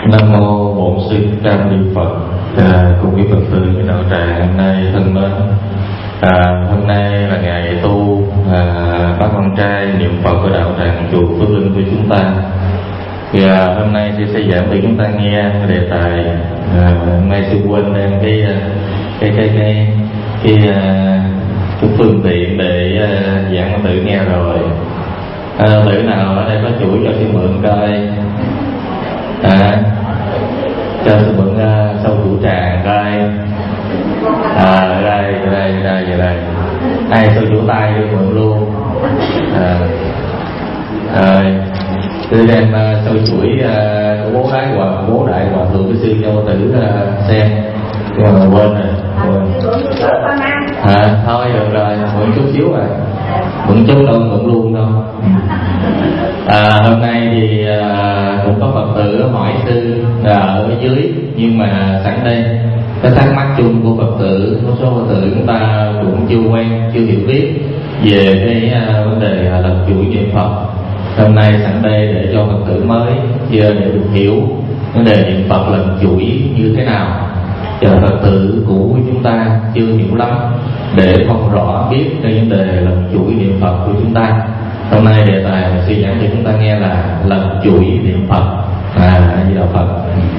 Nam mô Bổn Sư Thích Ca Mâu Ni Phật. Cùng quý Phật tử với đạo tràng hôm nay thân mến, hôm nay là ngày tu bác con trai niệm Phật của đạo tràng chùa Phước Linh của chúng ta. Thì hôm nay sẽ giảng để chúng ta nghe đề tài hôm nay sư quên đem cái phương tiện để giảng Phật tử nghe rồi. Tử nào ở đây có chuỗi cho sư mượn coi, cho sư mượn sâu chủ tràng coi. Đây ai sâu chủ tay đi mượn luôn. Tôi đem sâu chuỗi của bố đại hòa thượng cái sư cho tử xem, nhưng mà quên rồi. Thôi được rồi, mượn chút xíu rồi, mượn chút đâu mượn luôn đâu. Hôm nay thì cũng có Phật tử hỏi sư ở dưới, nhưng mà sẵn đây cái thắc mắc chung của Phật tử, một số Phật tử chúng ta cũng chưa quen, chưa hiểu biết về cái vấn đề lần chuỗi niệm Phật. Hôm nay sẵn đây để cho Phật tử mới chưa để được hiểu vấn đề niệm Phật lần chuỗi như thế nào, cho Phật tử cũ của chúng ta chưa hiểu lắm để không rõ biết cái vấn đề lần chuỗi niệm Phật của chúng ta. Hôm nay đề tài mà sư giảng cho chúng ta nghe là lần chuỗi niệm Phật. Như đạo Phật,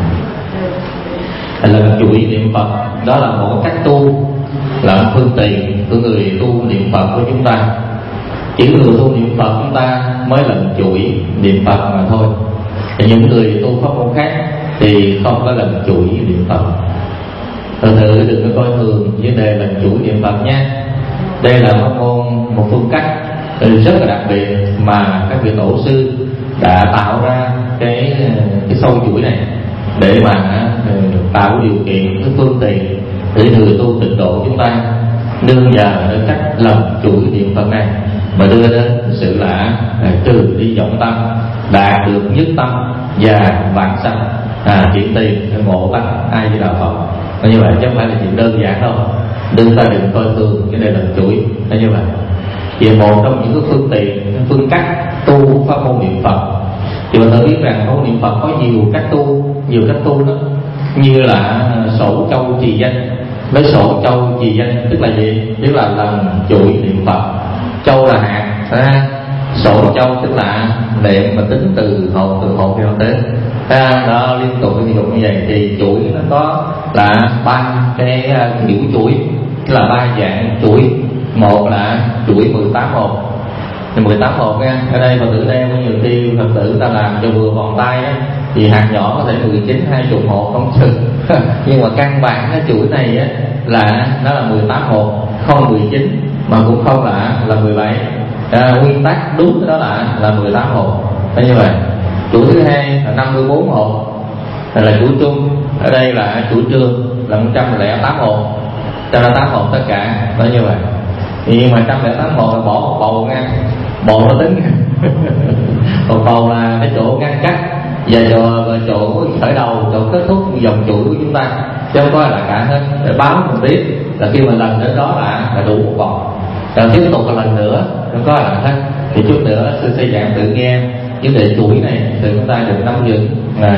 lần chuỗi niệm Phật đó là một cách tu, là phương tiện của người tu niệm Phật của chúng ta. Chỉ người tu niệm Phật chúng ta mới lần chuỗi niệm Phật mà thôi. Thì những người tu pháp môn khác thì không có lần chuỗi niệm Phật. Thật sự đừng có coi thường vấn đề lần chuỗi niệm Phật nha. Đây là một phương cách rất là đặc biệt mà các vị tổ sư đã tạo ra cái sâu chuỗi này để mà tạo điều kiện, cái phương tiện để người tu tịnh độ chúng ta nương vào ở cách lần chuỗi niệm Phật này mà đưa đến sự là trừ đi vọng tâm, đạt được nhất tâm và vãng sanh, chuyển tiền ngộ tánh ai với đạo Phật. Như vậy chứ không phải là chuyện đơn giản đâu. Ta đừng coi thường cái này lần chuỗi như vậy. Vì một trong những cái phương tiện, phương cách tu pháp môn niệm Phật, thì mình tự biết rằng pháp môn niệm Phật có nhiều cách tu đó, như là sổ châu trì danh. Với sổ châu trì danh tức là gì? Tức là lần chuỗi niệm Phật. Châu là hạt, sổ châu tức là niệm mà tính từ hồn theo đến. Đó, liên tục ví dụ như vậy thì chuỗi nó có là ba cái kiểu chuỗi, tức là ba dạng chuỗi. Một là chuỗi 18 hộp. Thì 18 hộp nha. Ở đây Phật tử đeo nhiều khi Phật tử ta làm cho vừa vòng tay á, thì hạt nhỏ có thể 19, 20 hộp không chừng. Nhưng mà căn bản cái chuỗi này á là nó là 18 hộp, không 19 mà cũng không là 17. Nguyên tắc đúng đó là 18 hộp. Thế như vậy. Chuỗi thứ hai là 54 hộp, là chuỗi chung. Ở đây là chuỗi trương là 108 hộp. 108 hộp tất cả, đó như vậy. Nhưng mà 108 hộp là bỏ một bầu nha. Bầu nó tính một bầu là cái chỗ ngăn cách và chỗ khởi đầu, chỗ kết thúc dòng chuỗi của chúng ta, chứ không có là cả hết. Để báo mình biết là khi mà lần đến đó là đủ một bầu, rồi tiếp tục một lần nữa không có là hết. Thì chút nữa sư sẽ giảng tự nghe vấn đề chuỗi này thì chúng ta được nắm vững.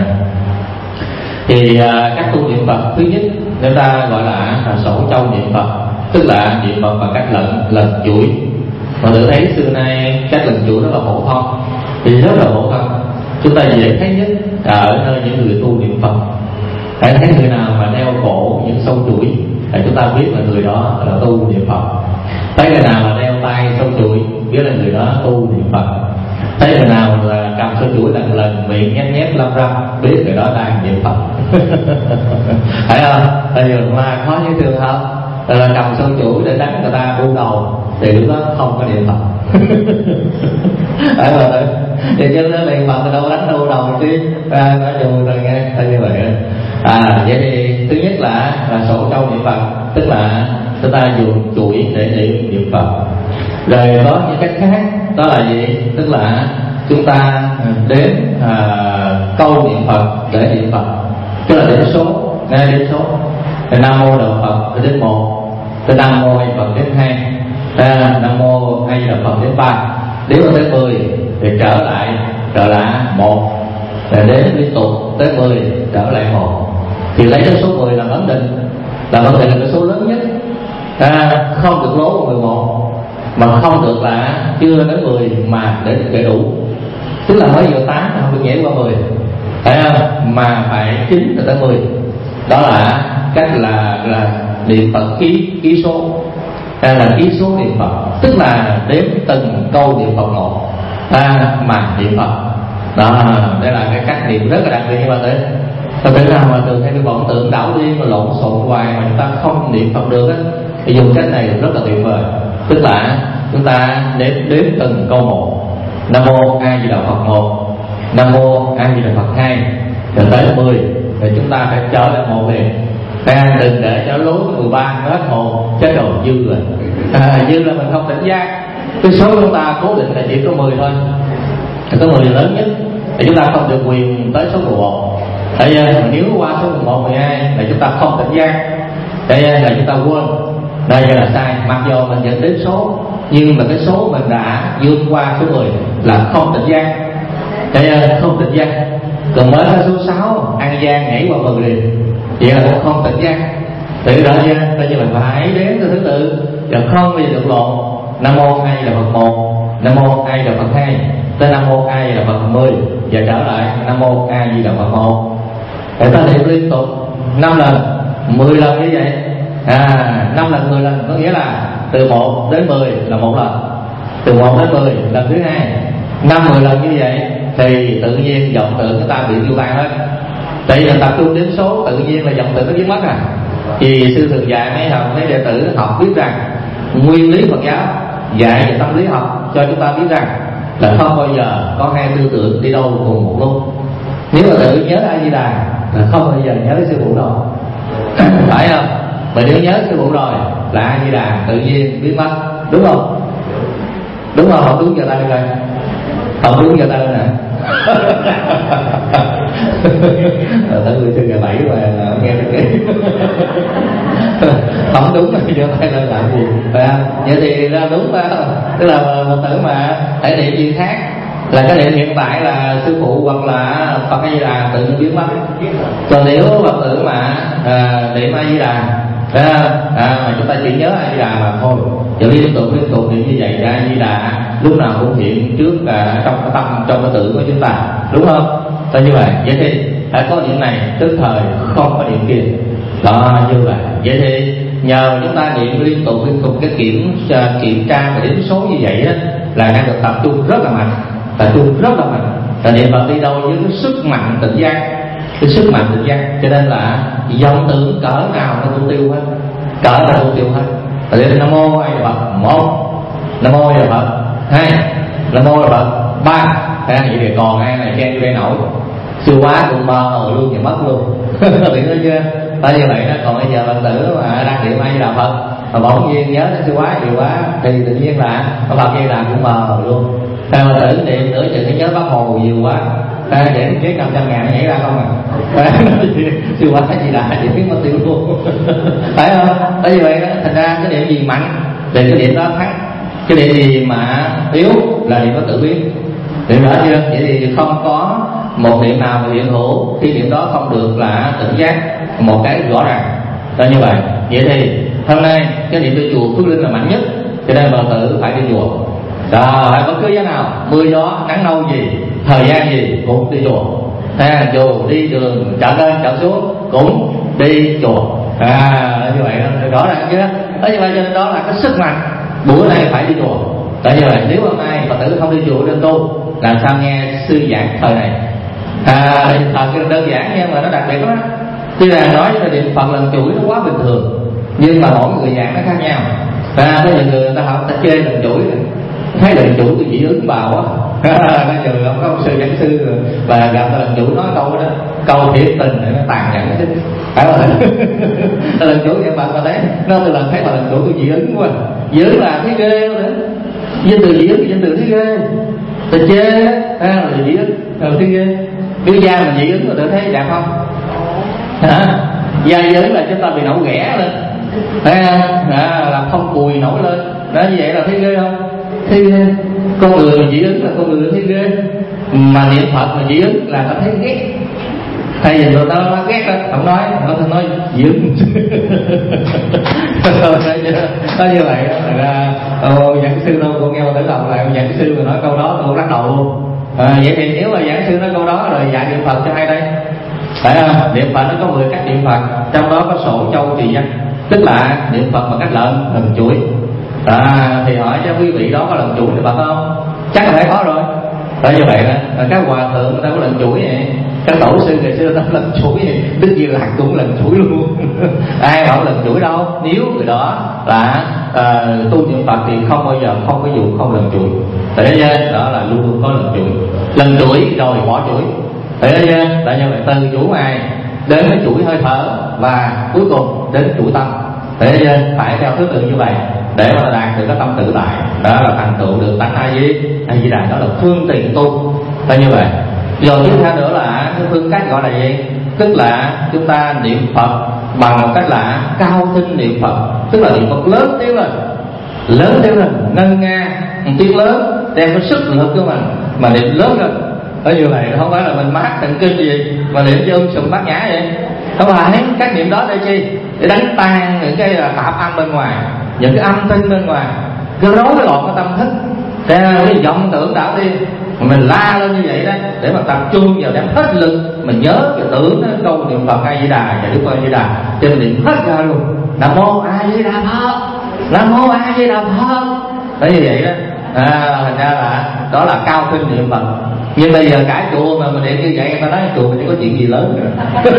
Thì cách tu niệm Phật thứ nhất chúng ta gọi là sổ châu niệm Phật, tức là niệm Phật bằng cách lần chuỗi. Mà tự thấy xưa nay cách lần chuỗi rất là phổ thông, thì rất là phổ thông. Chúng ta dễ thấy nhất ở nơi những người tu niệm Phật. Hãy thấy người nào mà đeo cổ những sâu chuỗi thì chúng ta biết là người đó là tu niệm Phật. Thấy người nào mà đeo tay sâu chuỗi biết là người đó tu niệm Phật. Thấy người nào là cầm sâu chuỗi lần miệng nhét lâm râm biết người đó đang niệm Phật. Phải không? Thì mà khó như thường không? Là cầm sâu chuỗi để đánh người ta bu đầu thì lúc đó không có niệm Phật. Phải không? Thì cho nên niệm Phật thì đâu đánh đâu đầu chứ. Nói chung rồi nghe như vậy. Vậy thì thứ nhất là sổ châu niệm Phật, tức là chúng ta dùng chuỗi để niệm Phật. Rồi có những cách khác, đó là gì? Tức là chúng ta đếm câu niệm Phật để niệm Phật, tức là đếm số, nghe đếm số. Nam mô Đạo Phật đến 1, Nam mô A Phật đến 2, Nam mô A Di Đà Phật đến 3. Nếu mà tới 10 thì trở lại 1. rồi đếm liên tục tới 10 trở lại 1, thì lấy cái số 10 làm ấn định, là cái số lớn nhất. Không được lố 11, mà không được là chưa đến 10 mà để đầy đủ, tức là mới vừa 8 không được nhảy qua 10, mà phải 9 rồi tới 10. Đó là cách là niệm Phật ký số, là ký số niệm Phật, tức là đếm từng câu niệm Phật một mà niệm Phật. Đó, đây là cái cách niệm rất là đặc biệt các bạn thấy. Thật sự nào mà thường hay bị vọng tưởng đảo đi mà lộn xộn hoài mà chúng ta không niệm Phật được á, thì dùng cách này rất là tuyệt vời. Tức là chúng ta đếm từng câu một. Nam mô A Di Đà Phật 1, Nam mô A Di Đà Phật 2, rồi tới 10, rồi chúng ta phải trở lại 1 liền. Đừng để cho lối 13 hết hồn, chết rồi dư rồi. Dư là mình không tỉnh giác. Cái số chúng ta cố định là chỉ có 10 thôi, có 10 là lớn nhất, thì chúng ta không được quyền tới số 11. Tại vì nếu qua số 11, 12 là chúng ta không tỉnh giác, tại vì là chúng ta quên, đây là sai. Mặc dù mình nhận đến số, nhưng mà cái số mình đã vượt qua số 10 là không tỉnh giác, tại vì không tỉnh giác. Còn mới là số 6 ăn gian nhảy qua 10 liền, vậy là cũng không tỉnh giác. Tự rõ chưa? Tại vì mình phải đếm theo thứ tự, và không bao giờ được lộn. Nam mô A Di Đà Phật 1, Nam mô A Di Đà Phật 2, tới Nam mô A Di Đà Phật 10, và trở lại Nam mô A Di Đà Phật 1. Để ta niệm liên tục 5 lần, 10 lần như vậy. 5 lần 10 lần có nghĩa là từ 1 đến 10 là 1 lần, từ 1 đến 10 lần thứ 2. 5-10 lần như vậy thì tự nhiên vọng tưởng chúng ta bị tiêu tan hết. Tại vì tập trung đến số, tự nhiên là vọng tưởng nó biến mất. Vì sư thường dạy mấy đệ tử học biết rằng nguyên lý Phật giáo dạy về tâm lý học cho chúng ta biết rằng là không bao giờ có hai tư tưởng đi đâu cùng một lúc. Nếu mà tự nhớ A Di Đà là không bao giờ nhớ sư phụ đâu, phải không? Mà nếu nhớ sư phụ rồi là A Di Đà tự nhiên biến mất, đúng không? Đúng không? Không đúng giờ tay coi, không đúng giờ tay nè. Tới người sư ngày 7 mà nghe được cái không đúng rồi giờ tay lên làm gì? Vậy thì ra đúng phải không? Tức là một tử mà thể niệm gì khác, là cái niệm hiện tại là sư phụ hoặc là Phật A Di Đà tự nhiên biến mất. Còn nếu Phật tử mà niệm A Di Đà mà chúng ta chỉ nhớ A Di Đà mà thôi, và liên tục niệm như vậy, A Di Đà lúc nào cũng hiện trước trong cái tâm, trong cái tưởng của chúng ta, đúng không? Tại như vậy, vậy thì phải có niệm này tức thời, không có niệm kia. Đó, như vậy. Vậy thì nhờ chúng ta niệm liên tục cái kiểm tra và đếm số như vậy đó, là đang được tập trung rất là mạnh, Và niệm Phật đi đâu với cái sức mạnh tỉnh giác, cho nên là vọng tưởng cỡ nào nó cũng tiêu hết. Rồi Nam mô A Di Đà Phật 1, Nam mô A Di Đà Phật 2, Nam mô A Di Đà Phật 3. Vậy thì còn ai này khen đây nổi, siêu quá cũng mơ luôn và mất luôn. Biết nói chưa? Tại như vậy đó. Còn bây giờ Phật tử mà đang niệm A Di Đà Phật mà bỗng nhiên nhớ đến siêu quá nhiều quá thì tự nhiên là Phật A Di Đà cũng mờ luôn. Mà tử niệm nửa chừng nhớ Bác Hồ nhiều quá, để cái 500.000 nhảy ra không siêu quá A Di Đà chỉ biết mất tiêu luôn. Phải không? Tại vì vậy đó, thành ra cái niệm gì mạnh thì cái niệm đó thắng, cái niệm gì mà yếu là niệm đó tự biết. Niệm rõ chưa? Vậy thì không có một niệm nào mà hiện hữu khi niệm đó không được là tỉnh giác một cái rõ ràng. Đó như vậy. Vậy thì hôm nay cái niệm đi chùa Phước Linh là mạnh nhất, cho nên Phật tử phải đi chùa. Rồi bất cứ giá nào, mưa gió nắng nâu gì, thời gian gì cũng đi chùa. Dù đi đường chợ lên chợ xuống cũng đi chùa. Như vậy rõ ràng chứ. Đó như vậy, cho nên đó là cái sức mạnh bữa nay phải đi chùa. Tại như vậy, nếu hôm nay Phật tử không đi chùa nên tu, làm sao nghe sư giảng thời này? Thời đơn giản nhưng mà nó đặc biệt lắm. Tuy là nói về niệm Phật lần chuỗi nó quá bình thường, nhưng mà mỗi người giảng nó khác nhau. Có những người ta học ta chê lần chuỗi, thấy lần chuỗi tôi chỉ ứng vào á. Nói chừng không có ông sư giảng sư rồi, và gặp lần chuỗi nói câu đó, câu thiệt tình để nó tàn nhẫn chứ. Phải không? Lần chuỗi vậy bạn mà thấy nó từ lần thấy mà lần chuỗi tôi dị ứng quá, dị ứng là thấy ghê nữa. Danh từ dị ứng, danh từ thấy ghê, ta chê là dị ứng, thấy ghê. Cái da mình dị ứng mà tự thấy đẹp không? Da dị ứng là chúng ta bị nổi ghẻ lên, là không cùi nổi lên. Đó như vậy là thấy ghê không? Thấy ghê. Con người dị ứng là con người thấy ghê. mà niệm Phật mà dị ứng là ta thấy ghét. Thay vì người ta nói ghét đó, không nói, nó nói dị ứng. Nó như vậy đó. Giảng sư đâu con nghe mà tử lòng lại giảng sư mà nói câu đó tôi lắc đầu luôn. Vậy thì nếu mà giảng sư nói câu đó rồi dạy niệm Phật cho ai đây? Phải không? Niệm Phật nó có 10 cách niệm Phật, trong đó có sổ châu trì văn, tức là niệm Phật bằng cách lần chuỗi. Thì hỏi cho quý vị đó có lần chuỗi niệm Phật không? Chắc là phải có rồi. Đó như vậy đó, các hòa thượng người ta có lần chuỗi vậy, các tổ sư ngày xưa ta có lần chuỗi vậy, Đức Di Lặc cũng lần chuỗi luôn. Ai bảo lần chuỗi đâu? Nếu người đó là tu niệm Phật thì không bao giờ không có vụ không lần chuỗi. Thế ra đó là luôn luôn có lần chuỗi. Lần chuỗi rồi bỏ chuỗi. Thế ra là như vậy, từ chuỗi ngày đến với chuỗi hơi thở và cuối cùng đến chuỗi tâm. Thế ra phải theo thứ tự như vậy để mà đạt được cái tâm tự tại, đó là thành tựu được tánh A Di Đà, đó là phương tiện tu. Là như vậy. Rồi tiếp theo nữa là cái phương cách gọi là gì? Tức là chúng ta niệm Phật bằng một cách là cao thinh niệm Phật, tức là niệm Phật lớn tiếng lên, ngân nga một tiếng lớn, đem cái sức lực của mình mà niệm lớn lên. Ở như vậy không phải là mình mát thần kinh gì mà niệm cho sùng bát nhã vậy. Không phải, các niệm đó để chi? Để đánh tan những cái tạp âm bên ngoài, những cái âm thanh bên ngoài, cái rối loạn cái tâm thức, cái vọng tưởng đảo đi. Mình la lên như vậy đó để mà tập trung vào, đem hết lực mình nhớ cái tưởng đến câu niệm Phật A Di Đà và Đức Phật A Di Đà, cho mình niệm hết ra luôn. Nam mô A Di Đà Phật, Nam mô A Di Đà Phật. Đấy như vậy đó. Thành ra là đó là cao thinh niệm Phật. Nhưng bây giờ cả chùa mà mình niệm như vậy, người ta nói chùa mình chỉ có chuyện gì lớn rồi.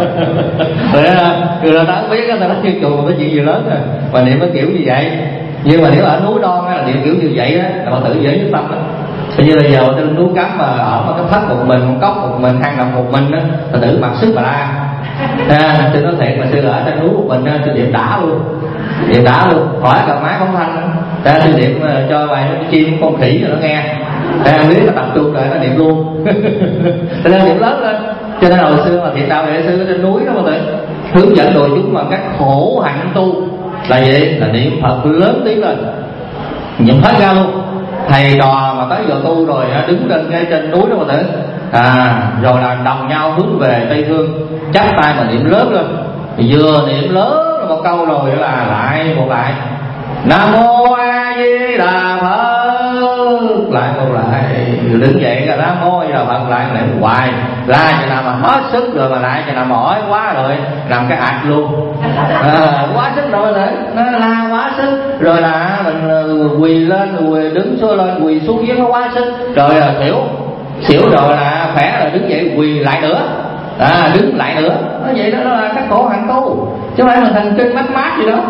Người ta không biết, người ta nói chùa mình có chuyện gì lớn rồi mà niệm cái kiểu như vậy. Nhưng mà nếu ở núi non là niệm kiểu như vậy đó là Phật tử dễ nhất tâm đó. Bây giờ trên núi Cấm mà ở một cái thất một mình, một cốc một mình, hang động một mình đó, Phật tử mặc sức mà la. Tôi nói thiệt mà sư ở trên núi một mình tôi niệm đã luôn, hỏi cà má không thanh ra tôi niệm cho vài con chim con khỉ rồi nó nghe. Biết là tập trung rồi nó niệm luôn. Cho nên niệm lớn lên. Cho nên hồi xưa mà Thiện Đạo Đại Sư ở trên núi đó mà tự hướng dẫn đội chúng bằng cách khổ hạnh tu là gì? Là niệm Phật lớn tiếng lên, niệm hết ra luôn. Thầy trò mà tới giờ tu rồi đứng trên núi đó mà tự rồi là đồng nhau hướng về Tây Phương, chắp tay mà niệm lớn lên. Vừa niệm lớn một câu rồi là lại Nam mô A Di Đà Phật, lại một lại đứng dậy là Nam mô A Di Đà Phật, lại niệm hoài la cho nào mà hết sức rồi mà lại cho nào mỏi quá rồi làm cái ạch luôn. Quá sức rồi nó la quá sức rồi là mình quỳ lên rồi đứng xuống lên, quỳ xuống dưới nó quá sức rồi là xỉu rồi là khỏe rồi đứng dậy quỳ lại nữa, đứng lại nữa. Nó vậy đó là các khổ hạnh tu, chứ không phải mình thần kinh mát gì đó.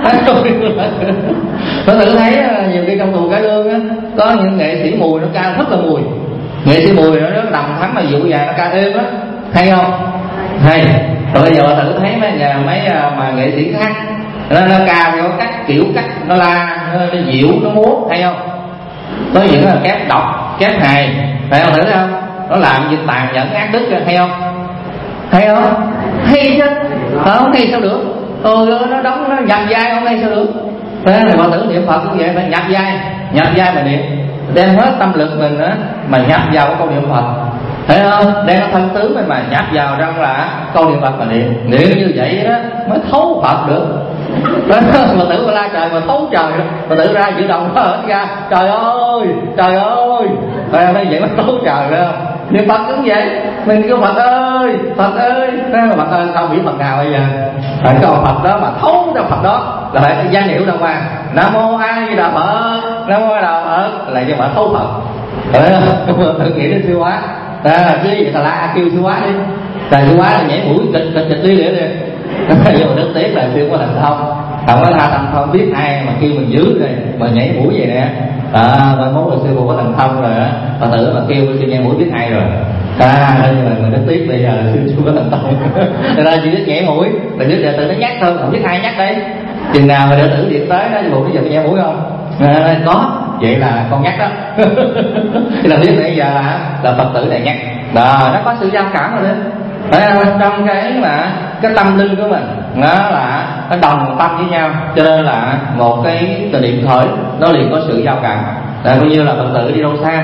Tôi tự thấy nhiều khi trong tù cải lương á có những nghệ sĩ mùi nó ca rất là mùi, nghệ sĩ mùi nó đầm thắm mà dịu dàng, nó ca êm á, hay không? Hay. Rồi bây giờ tự thấy mấy mà nghệ sĩ khác nó ca theo cách kiểu cách nó la, nó dịu, nó múa, hay không? Có những là kép độc, kép hài, phải không? Thử thấy không? Nó làm như tàn nhẫn ác đức, hay không? Hay không? Hay chứ. Không hay sao được? Nó đóng, nó nhập vai không hay sao được? Thế thì Phật tử niệm Phật cũng vậy, phải nhập vai mà niệm, đem hết tâm lực mình á mà nhập vào cái câu niệm Phật, thấy không? Đem cái thân tướng mình mà nhập vào trong là câu niệm Phật mà niệm như vậy đó mới thấu Phật được. Phật tử mà la trời mà thấu trời đó, Phật tử ra giữa đồng hết ra trời ơi, phải vậy mới thấu trời đó. Niệm Phật cũng vậy, mình kêu Phật ơi, Phật ơi, sao biết Phật nào bây giờ? Phải có Phật đó mà thấu trong Phật đó là phải danh hiệu đàng hoàng. Nam mô A Di Đà Phật, Nam mô A Di Đà Phật là cho phải thấu Phật. Thử nghĩ đến siêu hóa. Chứ vậy là la kêu siêu hóa đi. Là siêu hóa là nhảy mũi kịch đi liền. Nhưng mà rất tiếc là siêu có thành thông. Không có tha thành thông biết ai mà kêu mình giữ rồi mà nhảy mũi vậy nè. Mai mốt là sư phụ có thành thông rồi á, Phật tử mà kêu sư nhảy mũi biết ai rồi. Nhưng mà mình rất tiếc bây giờ sư chưa có thành thông. Cho nên chỉ biết nhảy mũi, mà biết đệ tử nó nhắc thôi, không biết ai nhắc đây. Chừng nào mà đệ tử điện tới đó, sư phụ bây giờ phải nhảy mũi không? Có, vậy là con nhắc đó. Thì là biết bây giờ là Phật tử này nhắc. Đó, nó có sự giao cảm rồi đó. Trong cái mà cái tâm linh của mình nó là nó đồng tâm với nhau, cho nên là một cái niệm khởi nó liền có sự giao cảm. Coi như là Phật tử đi đâu xa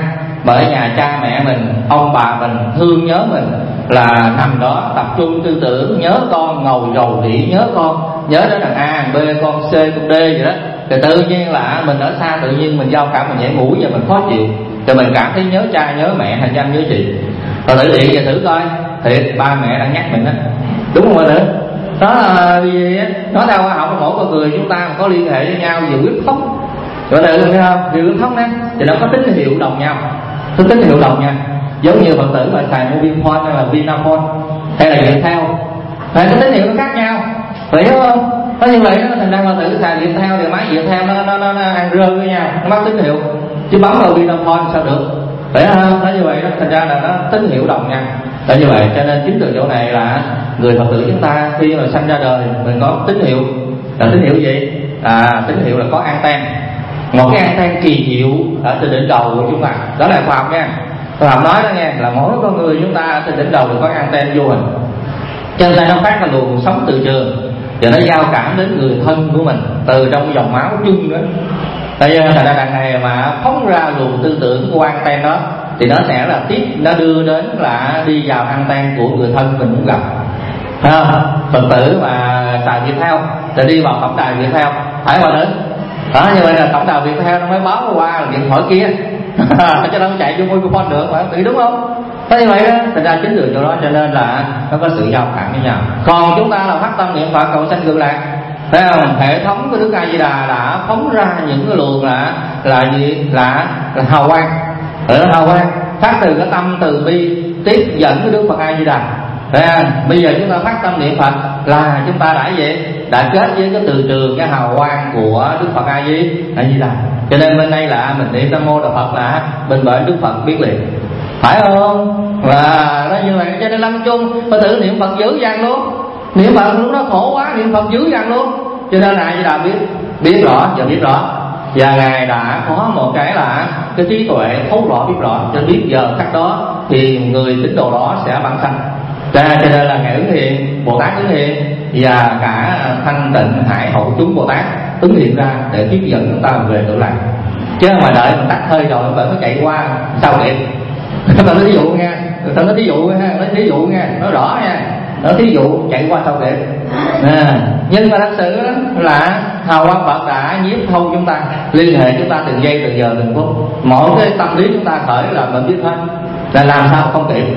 mà ở nhà cha mẹ mình, ông bà mình thương nhớ mình, là nằm đó tập trung tư tưởng nhớ con, ngầu rầu rĩ nhớ con, nhớ đến thằng A thằng B con C con D vậy đó, thì tự nhiên là mình ở xa tự nhiên mình giao cảm, mình nhảy mũi và mình khó chịu, rồi mình cảm thấy nhớ cha nhớ mẹ hay anh nhớ chị. Rồi tự điện về thử coi, thiệt ba mẹ đang nhắc mình đó, đúng không ạ? Đó là gì á? Nói theo khoa học mỗi con người chúng ta mà có liên hệ với nhau về huyết thống, gọi là thấy không? Vì huyết thống đó thì nó có tín hiệu đồng nhau, có tín hiệu đồng nhau, giống như Phật tử mà xài Mobifone hay là Vinaphone hay là Viettel, phải có tín hiệu nó khác nhau, vậy đúng không? Có như vậy đó, thành ra Phật tử xài Viettel thì máy Viettel nó ăn rơ với nhau, nó mất tín hiệu, chứ bấm vào Vinaphone sao được? Phải không? Nó như vậy đó, thành ra là nó tín hiệu đồng nhau. Là như vậy, cho nên chính từ chỗ này là người Phật tử chúng ta khi mà sanh ra đời mình có tín hiệu. Là tín hiệu gì? Tín hiệu là có anten, một cái anten kỳ diệu ở trên đỉnh đầu của chúng ta. Đó là khoa học nha. Khoa học nói đó nghe, là mỗi con người chúng ta trên đỉnh đầu đều có anten vô hình. Cho nên nó phát ra luồng sống từ trường và nó giao cảm đến người thân của mình từ trong dòng máu chung đó. Tại vì thành ra đằng này mà phóng ra luồng tư tưởng của anten đó thì nó sẽ là tiếp, nó đưa đến là đi vào anten của người thân mình muốn gặp. Phật tử mà xài Viettel thì đi vào tổng đài Viettel phải qua đến đó, như vậy là tổng đài Viettel nó mới báo qua là điện thoại kia cho nó chạy vô mobile được, phải không? Đúng không? Thế như vậy đó, thành ra chính từ chỗ đó cho nên là nó có sự giao cảm với nhau. Còn chúng ta là phát tâm niệm Phật cầu sanh cực lạc, thấy không? Hệ thống của Đức A Di Đà đã phóng ra những cái luồng là gì? Là hào quang, hào quang phát từ cái tâm từ bi tiếp dẫn cái Đức Phật A Di Đà. Bây giờ chúng ta phát tâm niệm Phật là chúng ta đã vậy, đã kết với cái từ trường, cái hào quang của Đức Phật A Di Đà. Cho nên bên đây là mình niệm Nam Mô Đà Phật là bên bởi Đức Phật biết liền, phải không? Và nó như vậy, cho nên lâm chung Phật tử niệm Phật dữ dằn luôn, niệm Phật lúc đó khổ quá niệm Phật dữ dằn luôn. Cho nên A Di Đà biết rõ và biết rõ, và ngài đã có một cái là cái trí tuệ thấu rõ biết rõ, cho biết giờ khắc đó thì người tín đồ đó sẽ băng sanh. Cho nên là ngài ứng hiện, Bồ Tát ứng hiện và cả Thanh Tịnh Hải Hậu chúng Bồ Tát ứng hiện ra để tiếp dẫn chúng ta về tự lạc. Chứ mà đợi mình tắt hơi rồi phải chạy qua sao kịp. Tao nói thí dụ nha, tao nói thí dụ ha, nói thí dụ nha, nói rõ nha, nói thí dụ chạy qua sao kịp. Nhưng mà thật sự đó là hào quang Phật đã nhiếp thâu chúng ta, liên hệ chúng ta từng giây từng giờ từng phút. Mỗi cái tâm lý chúng ta khởi là mình biết hết, là làm sao không kịp.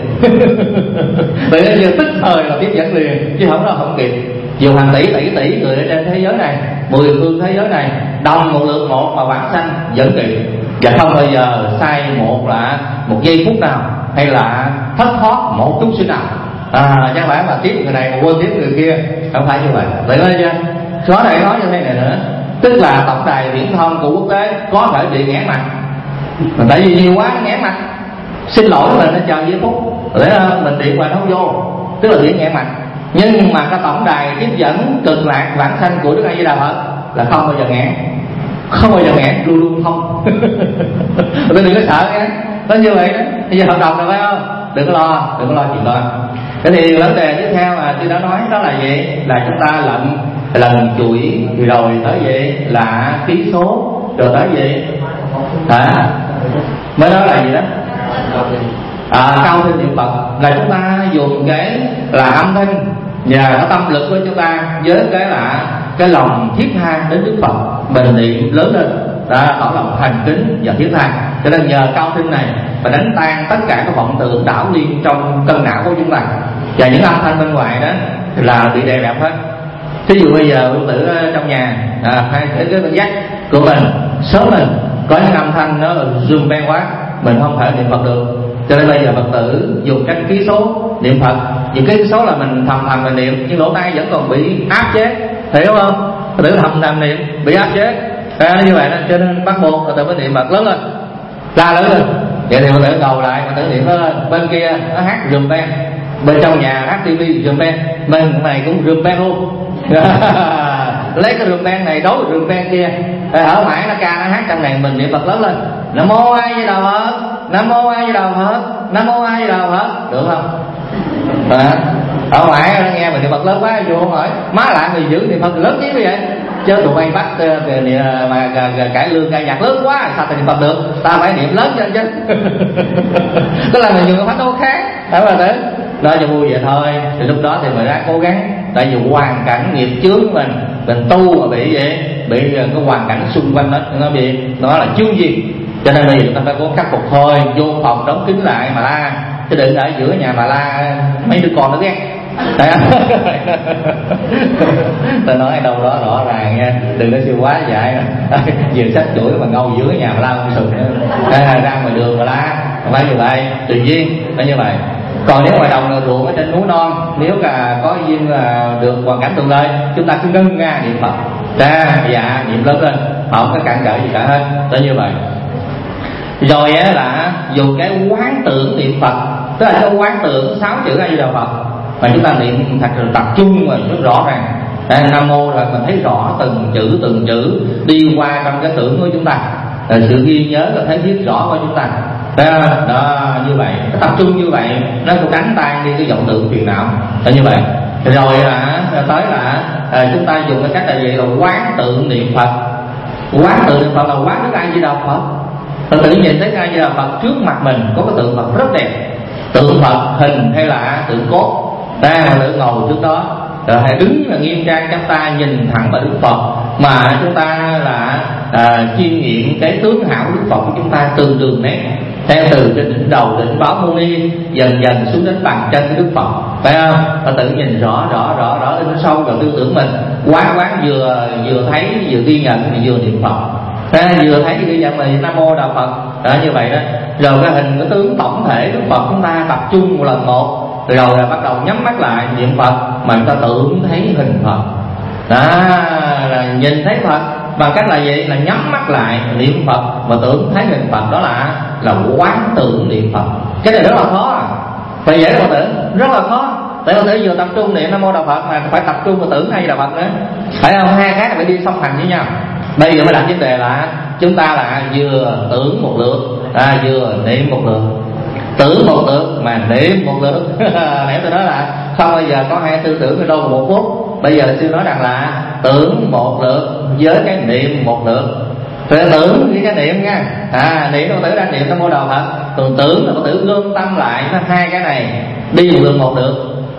Bởi vì giờ tức thời là tiếp dẫn liền, chứ không là không kịp. Dù hàng tỷ người ở trên thế giới này, 10 phương thế giới này đồng một lượt một mà vãng sanh vẫn kịp, và không bao giờ sai một giây phút nào, hay là thất thoát một chút xíu nào. Chẳng phải là tiếp người này mà quên tiếp người kia, không phải như vậy. Vậy nói chưa? Có này nói như thế này nữa, tức là tổng đài viễn thông của quốc tế có thể bị nghẽn mặt, tại vì nhiều quá nghẽn mặt. Xin lỗi là nó chờ giây phút để mình điện qua nó không vô, tức là bị nghẽn mặt. Nhưng mà cái tổng đài tiếp dẫn cực lạc vãng sanh của Đức A Di Đà Phật là không bao giờ nghẽn, không bao giờ nghẽn, luôn luôn thông. Tôi đừng có sợ nha, nó như vậy đó. Bây giờ hợp đồng rồi phải không? Đừng có lo chuyện đó. Thế thì vấn đề tiếp theo mà tôi đã nói đó là gì? Là chúng ta lần chuỗi rồi tới gì? Là ký số, rồi tới gì? Mới đó là gì đó? Cao thêm niệm Phật là chúng ta dùng cái là âm thanh và nó tâm lực của chúng ta với cái là cái lòng thiết tha đến Đức Phật, mình niệm lớn lên, tỏ lòng thành kính và thiết tha. Cho nên nhờ cao thêm này và đánh tan tất cả các vọng tưởng đảo liên trong cân não của chúng ta, và những âm thanh bên ngoài đó là bị đè bẹp hết. Thí dụ bây giờ Phật tử trong nhà hay cái cảm giác của mình sớm mình có những âm thanh nó zoom ben quá, mình không thể niệm Phật được. Cho nên bây giờ Phật tử dùng cách ký số niệm Phật. Những cái số là mình thầm mình niệm, nhưng lỗ tai vẫn còn bị áp chế, hiểu không? Phật tử thầm niệm bị áp chế, như vậy đó. Cho nên bắt buộc Phật tử phải niệm Phật lớn lên, la lớn lên. Vậy thì Phật tử ngồi lại, Phật tử niệm lên. Bên kia nó hát rùm ben, bên trong nhà hát tivi rùm ben, bên này cũng rùm ben luôn. Lấy cái rùm ben này đối rùm ben kia, ở mãi nó ca nó hát trong này, mình niệm Phật lớn lên. Nam Mô A Di Đà Phật, Nam Mô A Di Đà Phật, Nam Mô A Di Đà Phật, được không? Ở ngoài nó nghe mình niệm Phật lớn quá, vô hỏi má lại người giữ niệm Phật lớn chứ vậy, chứ tụi bay bắt mà cải lương ca nhạc lớn quá sao thành Phật được, ta phải niệm lớn cho chứ. Tức là mình dùng cái pháp tố khác, phải không ạ? Đó cho vui vậy thôi. Thì lúc đó thì mình đã cố gắng, tại vì hoàn cảnh nghiệp chướng của mình tu mà bị vậy, bị cái hoàn cảnh xung quanh nó bị, nó là chướng gì, cho nên bây giờ chúng ta phải cố khắc phục thôi. Vô phòng đóng kín lại mà la, chứ đừng ở giữa nhà mà la mấy đứa con nó ghét. Tôi nói đâu đó rõ ràng nha, đừng có siêu quá dạy vừa sách chuỗi mà ngâu dưới nhà mà la không sừng ra ngoài đường mà la, phải như vậy, tùy duyên phải như vậy. Còn nếu ngoài đồng ruộng ở trên núi non, nếu là có duyên là được hoàn cảnh thuận lợi, chúng ta cứ ngân nga niệm Phật ra, dạ niệm lớn lên, không có cản trở gì cả hết, tới như vậy. Rồi á là dùng cái quán tưởng niệm Phật, tức là cái quán tưởng 6 chữ A Di Đà Phật mà chúng ta niệm thật là tập trung và rất rõ ràng. Nam mô là mình thấy rõ từng chữ đi qua trong cái tưởng của chúng ta, sự ghi nhớ là thấy biết rõ của chúng ta. Đó như vậy, cái tập trung như vậy nó cũng đánh tan đi cái vọng tưởng phiền não, là như vậy. Rồi là tới là chúng ta dùng cái cách là gì, là quán tượng niệm Phật. Quán tượng niệm Phật là quán đức A Di Đà Phật. Tự nhìn thấy A Di Đà Phật trước mặt mình có cái tượng Phật rất đẹp, tượng Phật hình hay là tượng cốt đang tự ngồi trước đó, rồi hãy đứng là nghiêm trang chắp tay nhìn thẳng vào Đức Phật, mà chúng ta là chiêm nghiệm cái tướng hảo Đức Phật của chúng ta từng đường nét, theo từ trên đỉnh đầu đỉnh Báo Mâu Ni dần dần xuống đến bàn chân của Đức Phật, phải không? Và tự nhìn rõ in sâu vào tư tưởng mình, quán vừa thấy vừa ghi nhận vừa niệm Phật. Vừa thấy ghi nhận là Nam Mô Đà Phật đó, như vậy đó. Rồi cái hình cái tướng tổng thể Đức Phật chúng ta tập trung một lần một, rồi là bắt đầu nhắm mắt lại niệm Phật mà chúng ta tưởng thấy hình Phật. Đó là nhìn thấy Phật bằng cách là gì, là nhắm mắt lại niệm Phật mà tưởng thấy hình Phật, đó là quán tưởng niệm Phật. Cái này rất là khó à, phải dễ Phật tử, rất là khó. Tại Phật tử vừa tập trung niệm Nam Mô Đà Phật mà phải tập trung mà tưởng hay là Phật nữa, phải không? Hai cái này phải đi song hành với nhau. Bây giờ mới đặt vấn đề là chúng ta là vừa tưởng một lượt, vừa niệm một lượt. Tưởng một lượt mà niệm một lượt. Nãy tôi nói là không bao giờ có hai tư tưởng ở đâu một phút. Bây giờ sư nói rằng là tưởng một lượt với cái niệm một lượt. Phải tưởng với cái niệm nha. Niệm Phật tử đang niệm Nam Mô Đà Phật, còn tưởng là Phật tử gom tâm lại, nó hai cái này đi một lượt.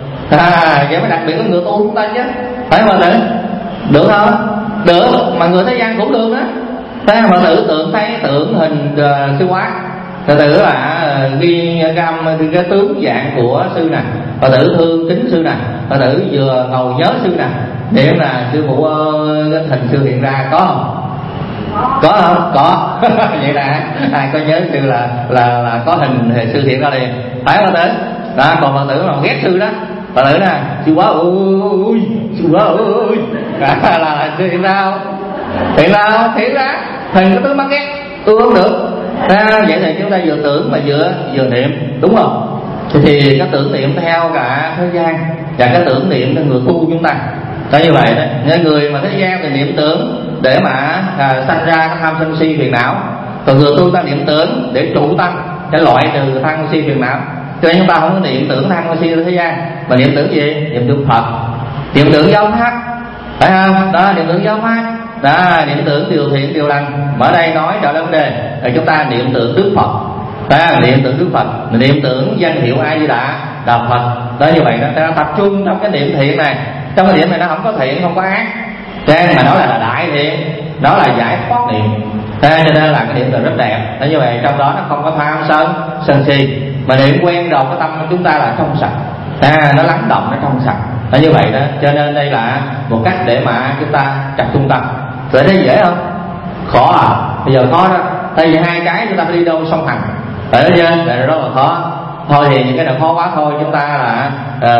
Vậy mới đặc biệt có người tu chúng ta chứ, phải không ạ? Được không? Được, mà người thế gian cũng được đó. Thế mà tự tưởng thấy tưởng hình siêu quá, Phật tử là ghi găm cái tướng dạng của sư nè, Phật tử thương kính sư nè, Phật tử vừa ngồi nhớ sư nè, điểm là sư phụ cái hình sư hiện ra có không? Có không? Có. Vậy là ai có nhớ sư là có hình sư hiện ra liền, phải không Phật tử? Đó, còn Phật tử mà ghét sư đó, Phật tử nè, sư quá ui, sư quá ui, là sư hiện ra không? Hiện ra không? Hiện ra hình cái tướng mắt ghét, tôi không được. Vậy thì chúng ta vừa tưởng mà vừa niệm, đúng không? Thì cái tưởng niệm theo cả thế gian và cái tưởng niệm theo người tu chúng ta. Đó như vậy đó. Những người mà thế gian thì niệm tưởng để mà sanh ra cái tham sân si phiền não, còn người tu ta niệm tưởng để trụ tâm, để loại trừ tham sân si phiền não. Cho nên chúng ta không có niệm tưởng tham sân si thế gian, mà niệm tưởng gì? Niệm tưởng Phật, niệm tưởng giáo pháp, phải không? Đó, niệm tưởng giáo pháp. Đó, niệm tưởng điều thiện điều lành. Mà ở đây nói trở lại vấn đề là chúng ta niệm tưởng Đức Phật, niệm tưởng Đức Phật, niệm tưởng danh hiệu A Di Đà Phật. Đó như vậy đó, ta tập trung trong cái niệm thiện này. Trong cái niệm này nó không có thiện, không có ác, mà nó là đại thiện, đó là giải thoát niệm. Cho nên là cái niệm là rất đẹp. Đó như vậy, trong đó nó không có tham sân si, mà niệm quen rồi cái tâm của chúng ta là trong sạch, nó lắng động, nó trong sạch. Đó như vậy đó, cho nên đây là một cách để mà chúng ta tập trung tâm. Vậy đây dễ không? Khó à? Bây giờ khó đó. Tại vì hai cái chúng ta phải đi đâu song hành, phải chưa? Là rất là khó. Thôi thì những cái nào khó quá thôi chúng ta là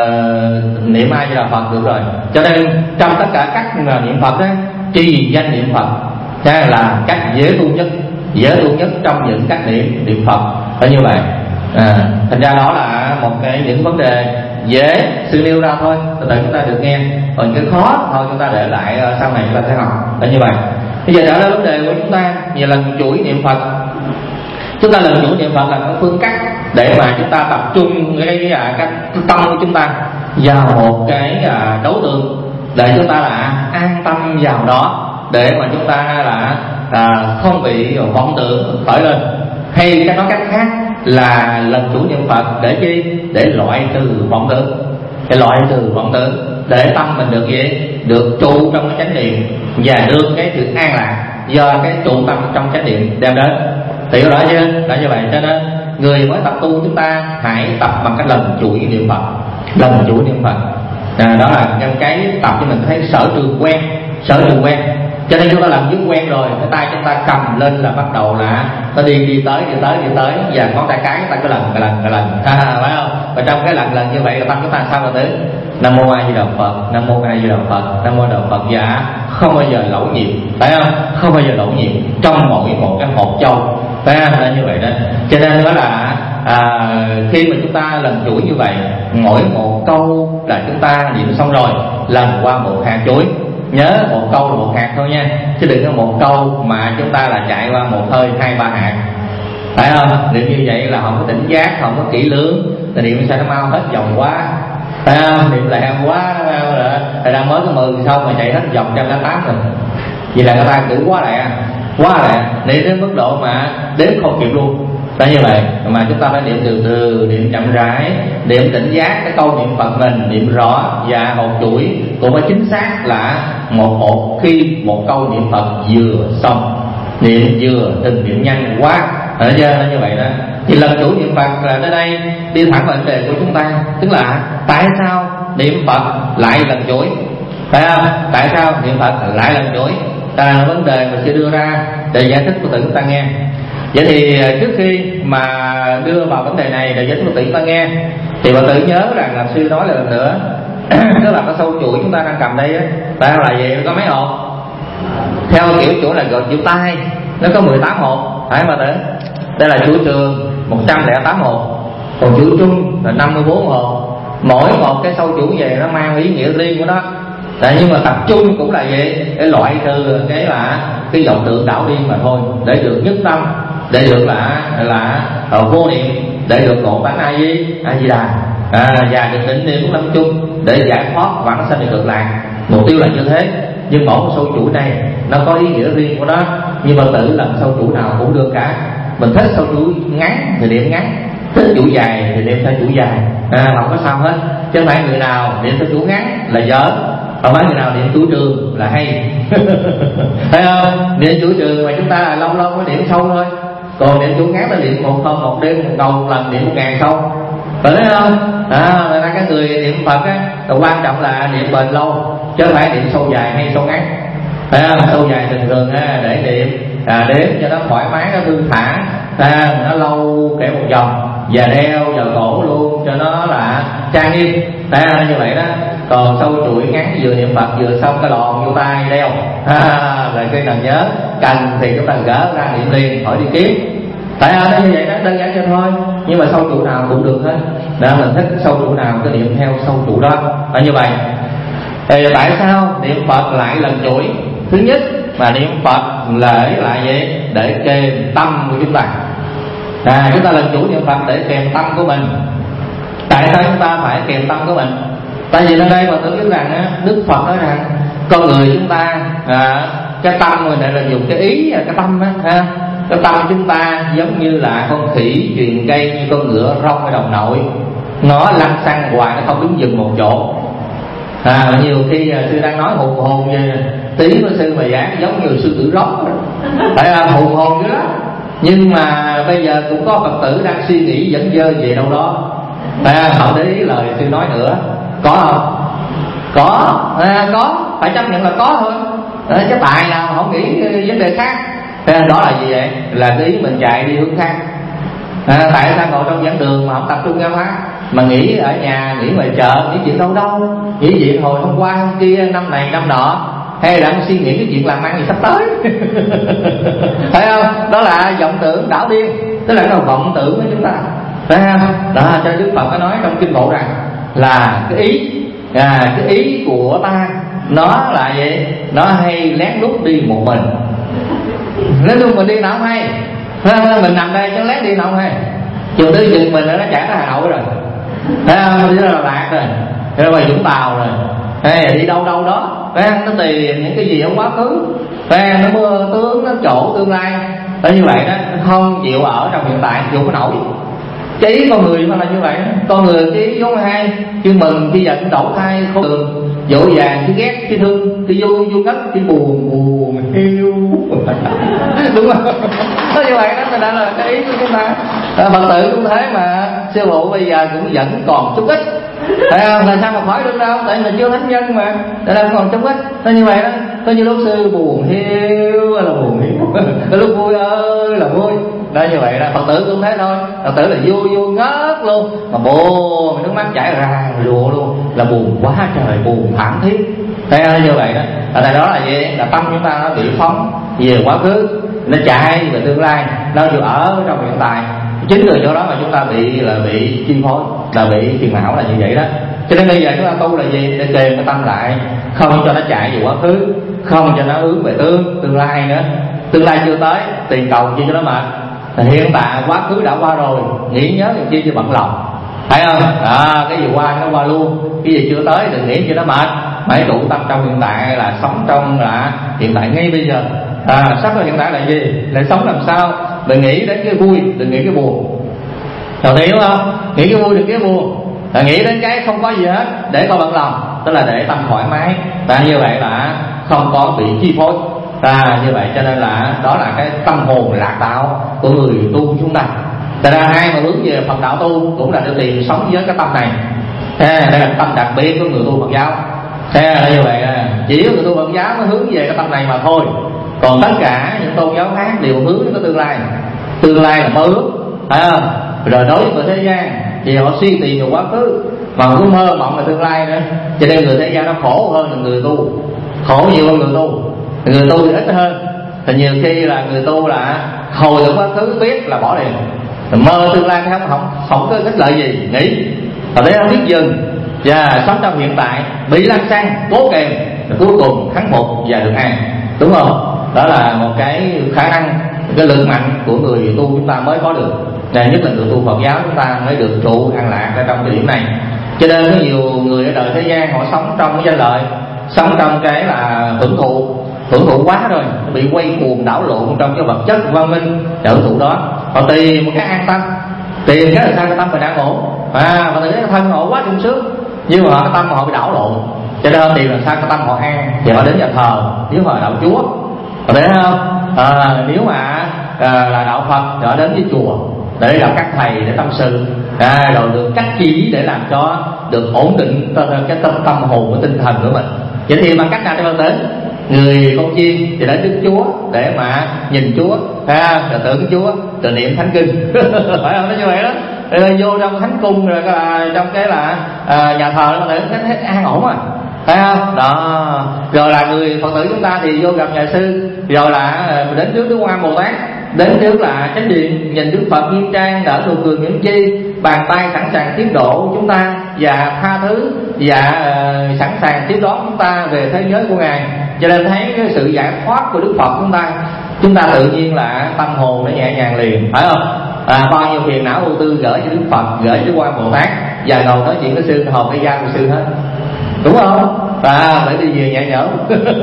niệm A Di Đà Phật được rồi. Cho nên trong tất cả các niệm Phật đó, trì danh niệm Phật là cách dễ tu nhất trong những các niệm Phật. Phải như vậy. Thành ra đó là một cái những vấn đề dễ sự nêu ra thôi, từ từ chúng ta được nghe. Còn cái khó thôi chúng ta để lại sau này chúng ta sẽ học. Là như vậy. Bây giờ trở lại vấn đề của chúng ta, nhiều lần chuỗi niệm Phật. Chúng ta lần chuỗi niệm Phật là cái phương cách để mà chúng ta tập trung cái tâm của chúng ta vào một cái đối tượng, để chúng ta là an tâm vào đó, để mà chúng ta là không bị vọng tưởng khởi lên. Hay cái nói cách khác là lần chủ niệm Phật để chi? Để loại trừ vọng tưởng, để loại trừ vọng tưởng, để tâm mình được gì? Được trụ trong cái chánh niệm và được cái sự an lạc do cái trụ tâm trong chánh niệm đem đến. Hiểu rõ chưa? Đã như vậy, cho nên người mới tập tu chúng ta hãy tập bằng cái lần chuỗi niệm Phật, lần chuỗi niệm Phật. Đó là trong cái tập cho mình thấy sở trường quen, sở trường quen. Cho nên chúng ta làm dứt quen rồi, cái tay chúng ta cầm lên là bắt đầu là nó đi tới, và ngón tay cái ta cứ lần, phải không? Và trong cái lần như vậy là tâm chúng ta sao là tới Nam mô A Di Đà Phật, Nam mô A Di Đà Phật, Nam mô A Di Đà Phật, và không bao giờ lẩu nhịp, phải không? Không bao giờ lẩu nhịp trong mỗi một cái hộp châu, phải không? Là như vậy đó. Cho nên đó là khi mà chúng ta lần chuỗi như vậy, mỗi một câu là chúng ta niệm xong rồi lần qua một hạt chuỗi. Nhớ một câu là một hạt thôi nha, chứ đừng có một câu mà chúng ta là chạy qua một hơi 2-3 hạt, phải không? Niệm như vậy là không có tỉnh giác, không có kỹ lưỡng, thì niệm sao nó mau hết vòng quá, phải không? Niệm lẹ quá, rồi đang mới có 10 xong mà chạy hết vòng 108 rồi. Vì là người ta cứ quá lẹ, niệm đến mức độ mà đếm không kịp luôn. Đó như vậy mà chúng ta phải niệm từ từ, niệm chậm rãi, niệm tỉnh giác cái câu niệm Phật mình, niệm rõ và một chuỗi cũng phải chính xác là một khi một câu niệm Phật vừa xong, niệm vừa từng niệm nhanh quá, ở chưa? Như vậy đó. Thì lần chuỗi niệm Phật là tới đây đi thẳng vào vấn đề của chúng ta, tức là tại sao niệm Phật lại lần chuỗi, phải không? Tại sao niệm Phật lại lần chuỗi? Là vấn đề mình sẽ đưa ra để giải thích của tự chúng ta nghe. Vậy thì trước khi mà đưa vào vấn đề này để giải thích của tự chúng ta nghe, thì bạn tự nhớ rằng là sư nói lần nữa tức là cái sâu chuỗi chúng ta đang cầm đây á, tại là vậy có mấy hộp? Theo kiểu chuỗi là gọi chuỗi tay, nó có 18 hộp, phải mà tử? Đây là chuỗi trường 108 hộp, còn chuỗi chung là 54 hộp. Mỗi một cái sâu chuỗi về nó mang ý nghĩa riêng của nó. Đấy, nhưng mà tập trung cũng là vậy, để loại trừ cái là cái vọng tưởng đảo điên mà thôi, để được nhất tâm, để được là vô niệm, để được ngộ tánh A Di Đà, và được định niệm cũng lâm chung để giải thoát vãng sanh cực lạc. Mục tiêu là như thế. Nhưng mỗi một sâu chuỗi này nó có ý nghĩa riêng của nó, nhưng mà tự làm sâu chuỗi nào cũng được cả. Mình thích sâu chuỗi ngắn thì niệm ngắn, thích chuỗi dài thì niệm theo chuỗi dài, không có sao hết. Chứ không phải người nào niệm theo chuỗi ngắn là dở, không phải người nào niệm chuỗi trường là hay. Thấy không? Niệm chuỗi trường mà chúng ta là lâu lâu mới niệm sâu thôi, còn niệm chuỗi ngắn là niệm một hôm một đêm một đầu một lần niệm 1000 sâu, phải không? Người ta cái người niệm Phật á, quan trọng là niệm bền lâu, chứ không phải niệm sâu dài hay sâu ngắn, phải không? Sâu dài thường thường để niệm đếm cho nó thoải mái, nó thư thản, nó lâu kể một vòng, và đeo vào cổ luôn cho nó là trang nghiêm, như vậy đó. Còn sâu chuỗi ngắn vừa niệm Phật vừa xong cái lọn vô tay đeo, rồi khi nào nhớ cần thì chúng ta gỡ ra niệm liền, khỏi đi kiếm. Tại nó như vậy đó, đơn giản cho thôi. Nhưng mà sâu chuỗi nào cũng được hết, để mình thích sâu chuỗi nào cứ niệm theo sâu chuỗi đó, là như vậy. Thì tại sao niệm Phật lại lần chuỗi? Thứ nhất mà niệm Phật lễ là gì? Để kềm tâm của chúng ta. Chúng ta lần chuỗi niệm Phật để kềm tâm của mình. Tại sao chúng ta phải kềm tâm của mình? Tại vì ở đây mà tôi biết rằng Đức Phật nói rằng con người chúng ta cái tâm người này là dùng cái ý, cái tâm á, cái tâm chúng ta giống như là con khỉ truyền cây, như con ngựa rong ở đồng nội, nó lăn xăng hoài, nó không đứng dừng một chỗ. Nhiều khi sư đang nói hùng hồn về tí của sư mà giảng giống như sư tử rốc, phải hùng hồn dữ lắm. Nhưng mà bây giờ cũng có Phật tử đang suy nghĩ dẫn dơ về đâu đó, không để ý lời sư nói nữa. Có không? Có, phải chấp nhận là có thôi. Chứ tại nào không nghĩ vấn đề khác. Đó là gì vậy? Là cái ý mình chạy đi hướng khác. Tại sao ngồi trong giảng đường mà không tập trung nghe pháp, mà nghĩ ở nhà, nghĩ ngoài chợ, nghĩ chuyện đâu, nghĩ chuyện hồi hôm qua hôm kia, năm này năm nọ, hay là suy nghĩ cái chuyện làm ăn gì sắp tới. Phải không? Đó là vọng tưởng đảo điên, tức là cái vọng tưởng của chúng ta. Phải không? Đó cho Đức Phật có nói trong kinh bộ rằng là cái ý của ta nó là gì? Nó hay lén lút đi một mình. Nói chung mình đi nào không hay, mình nằm đây chứ lén đi nào không hay. Chừng tới chừng mình nó chạy tới Hà Nội rồi, thấy không? Đi ra Đà Lạt rồi, đi ra ngoài Vũng Tàu rồi, hay đi đâu đâu đó, nó tìm những cái gì ở quá khứ, nó mơ tướng, nó chỗ tương lai. Như vậy đó, không chịu ở trong hiện tại, chịu có nổi. Cái ý con người nó là như vậy đó. Con người cái giống hai, khi mừng, khi giận, đổi thay, khổ đường, dội vàng, khi ghét, khi thương, khi vui ngất, khi buồn yêu. Đúng không? Nó như vậy đó, thành ra là cái ý của chúng ta. Phật tử cũng thế mà, sư phụ bây giờ cũng vẫn còn chút ít, phải không? Là sao mà khỏi được đâu, tại mình chưa thánh nhân mà, tại đang còn chút ít. Nó như vậy đó, có như lúc sư buồn hiu là buồn hiu, lúc vui ơi là vui. Đó như vậy đó, Phật tử cũng thế thôi. Phật tử là vui ngất luôn, mà buồn, nước mắt chảy ra lùa luôn, là buồn quá trời, buồn thảm thiết. Thế như vậy đó, tại đó là gì? Là tâm chúng ta nó bị phóng về quá khứ, nó chạy về tương lai, nó vừa ở trong hiện tại. Chính từ chỗ đó mà chúng ta bị chi phối, là bị phiền não, là như vậy đó. Cho nên bây giờ chúng ta tu là gì? Để kềm cái tâm lại, không cho nó chạy về quá khứ, không cho nó hướng về tương lai nữa. Tương lai chưa tới, tiền cầu chi cho nó mệt. Hiện tại quá khứ đã qua rồi, nghĩ nhớ thì chi cho bận lòng, phải không? Cái gì qua nó qua luôn, cái gì chưa tới đừng nghĩ cho nó mệt. Hãy trụ tâm trong hiện tại, là sống trong là hiện tại ngay bây giờ. Sống trong hiện tại là gì? Là sống làm sao đừng nghĩ đến cái vui, đừng nghĩ cái buồn. Rồi hiểu không? Nghĩ cái vui đừng cái buồn, nghĩ đến cái không có gì hết để coi bận lòng, tức là để tâm thoải mái. Và như vậy là không có bị chi phối. Như vậy cho nên là đó là cái tâm hồn lạc đạo của người tu chúng ta. Tại ra ai mà hướng về Phật đạo tu cũng là để tìm sống với cái tâm này. Đây là tâm đặc biệt của người tu Phật giáo. Là như vậy, chỉ có người tu Phật giáo mới hướng về cái tâm này mà thôi. Còn tất cả những tôn giáo khác đều hướng đến cái tương lai. Tương lai là mơ ước, phải không? Rồi đối với người thế gian thì họ suy tìm về quá khứ, mà cũng mơ mộng về tương lai nữa. Cho nên người thế gian nó khổ hơn là người tu, khổ nhiều hơn người tu. Người tu thì ít hơn, thì nhiều khi là người tu là hồi được quá khứ biết là bỏ liền, mơ tương lai không có ích lợi gì, nghĩ và đấy không biết dừng, và sống trong hiện tại bị lăng xăng cố kềm, cuối cùng khắc phục và được an, đúng không? Đó là một cái khả năng, cái lực mạnh của người tu chúng ta mới có được. Nhất là người tu Phật giáo chúng ta mới được trụ an lạc ở trong cái điểm này. Cho nên có nhiều người ở đời thế gian họ sống trong cái danh lợi, sống trong cái là hưởng thụ quá rồi, bị quay cuồng đảo lộn trong cái vật chất văn minh hưởng thụ đó. Họ tìm một cái an tâm, tìm cái là sao cái tâm mình an ổn, và tự cái thân họ quá sung sướng, nhưng mà cái tâm họ bị đảo lộn. Cho nên họ tìm là sao cái tâm họ an, thì họ đến nhà thờ, nếu mà đạo Chúa, họ thấy không? Nếu mà là đạo Phật thì họ đến với chùa để gặp các thầy để tâm sự, rồi được cách chỉ để làm cho được ổn định cái tâm hồn và tinh thần của mình. Vậy thì bằng cách nào để bằng đến? Người con chiên thì đến Đức Chúa để mà nhìn Chúa, rồi tưởng Chúa, rồi niệm thánh kinh, phải không? Nó như vậy đó. Rồi vô trong thánh cung, rồi trong cái là nhà thờ nó thấy an ổn à, phải không? Đó. Rồi là người Phật tử chúng ta thì vô gặp nhà sư, rồi là đến trước Đức Quan Bồ Tát, đến trước là chánh điện, nhìn Đức Phật nghiêm trang, đỡ nụ cười mỉm chi, bàn tay sẵn sàng tiếp độ chúng ta và tha thứ, và sẵn sàng tiếp đón chúng ta về thế giới của Ngài. Cho nên thấy cái sự giải thoát của Đức Phật chúng ta tự nhiên là tâm hồn nó nhẹ nhàng liền, phải không? Bao nhiêu phiền não ưu tư gửi cho Đức Phật, gửi cho Đức Quan Bồ Tát, và ngồi nói chuyện với sư, hồn cái da của sư hết, đúng không? Phải đi về nhẹ nhõm.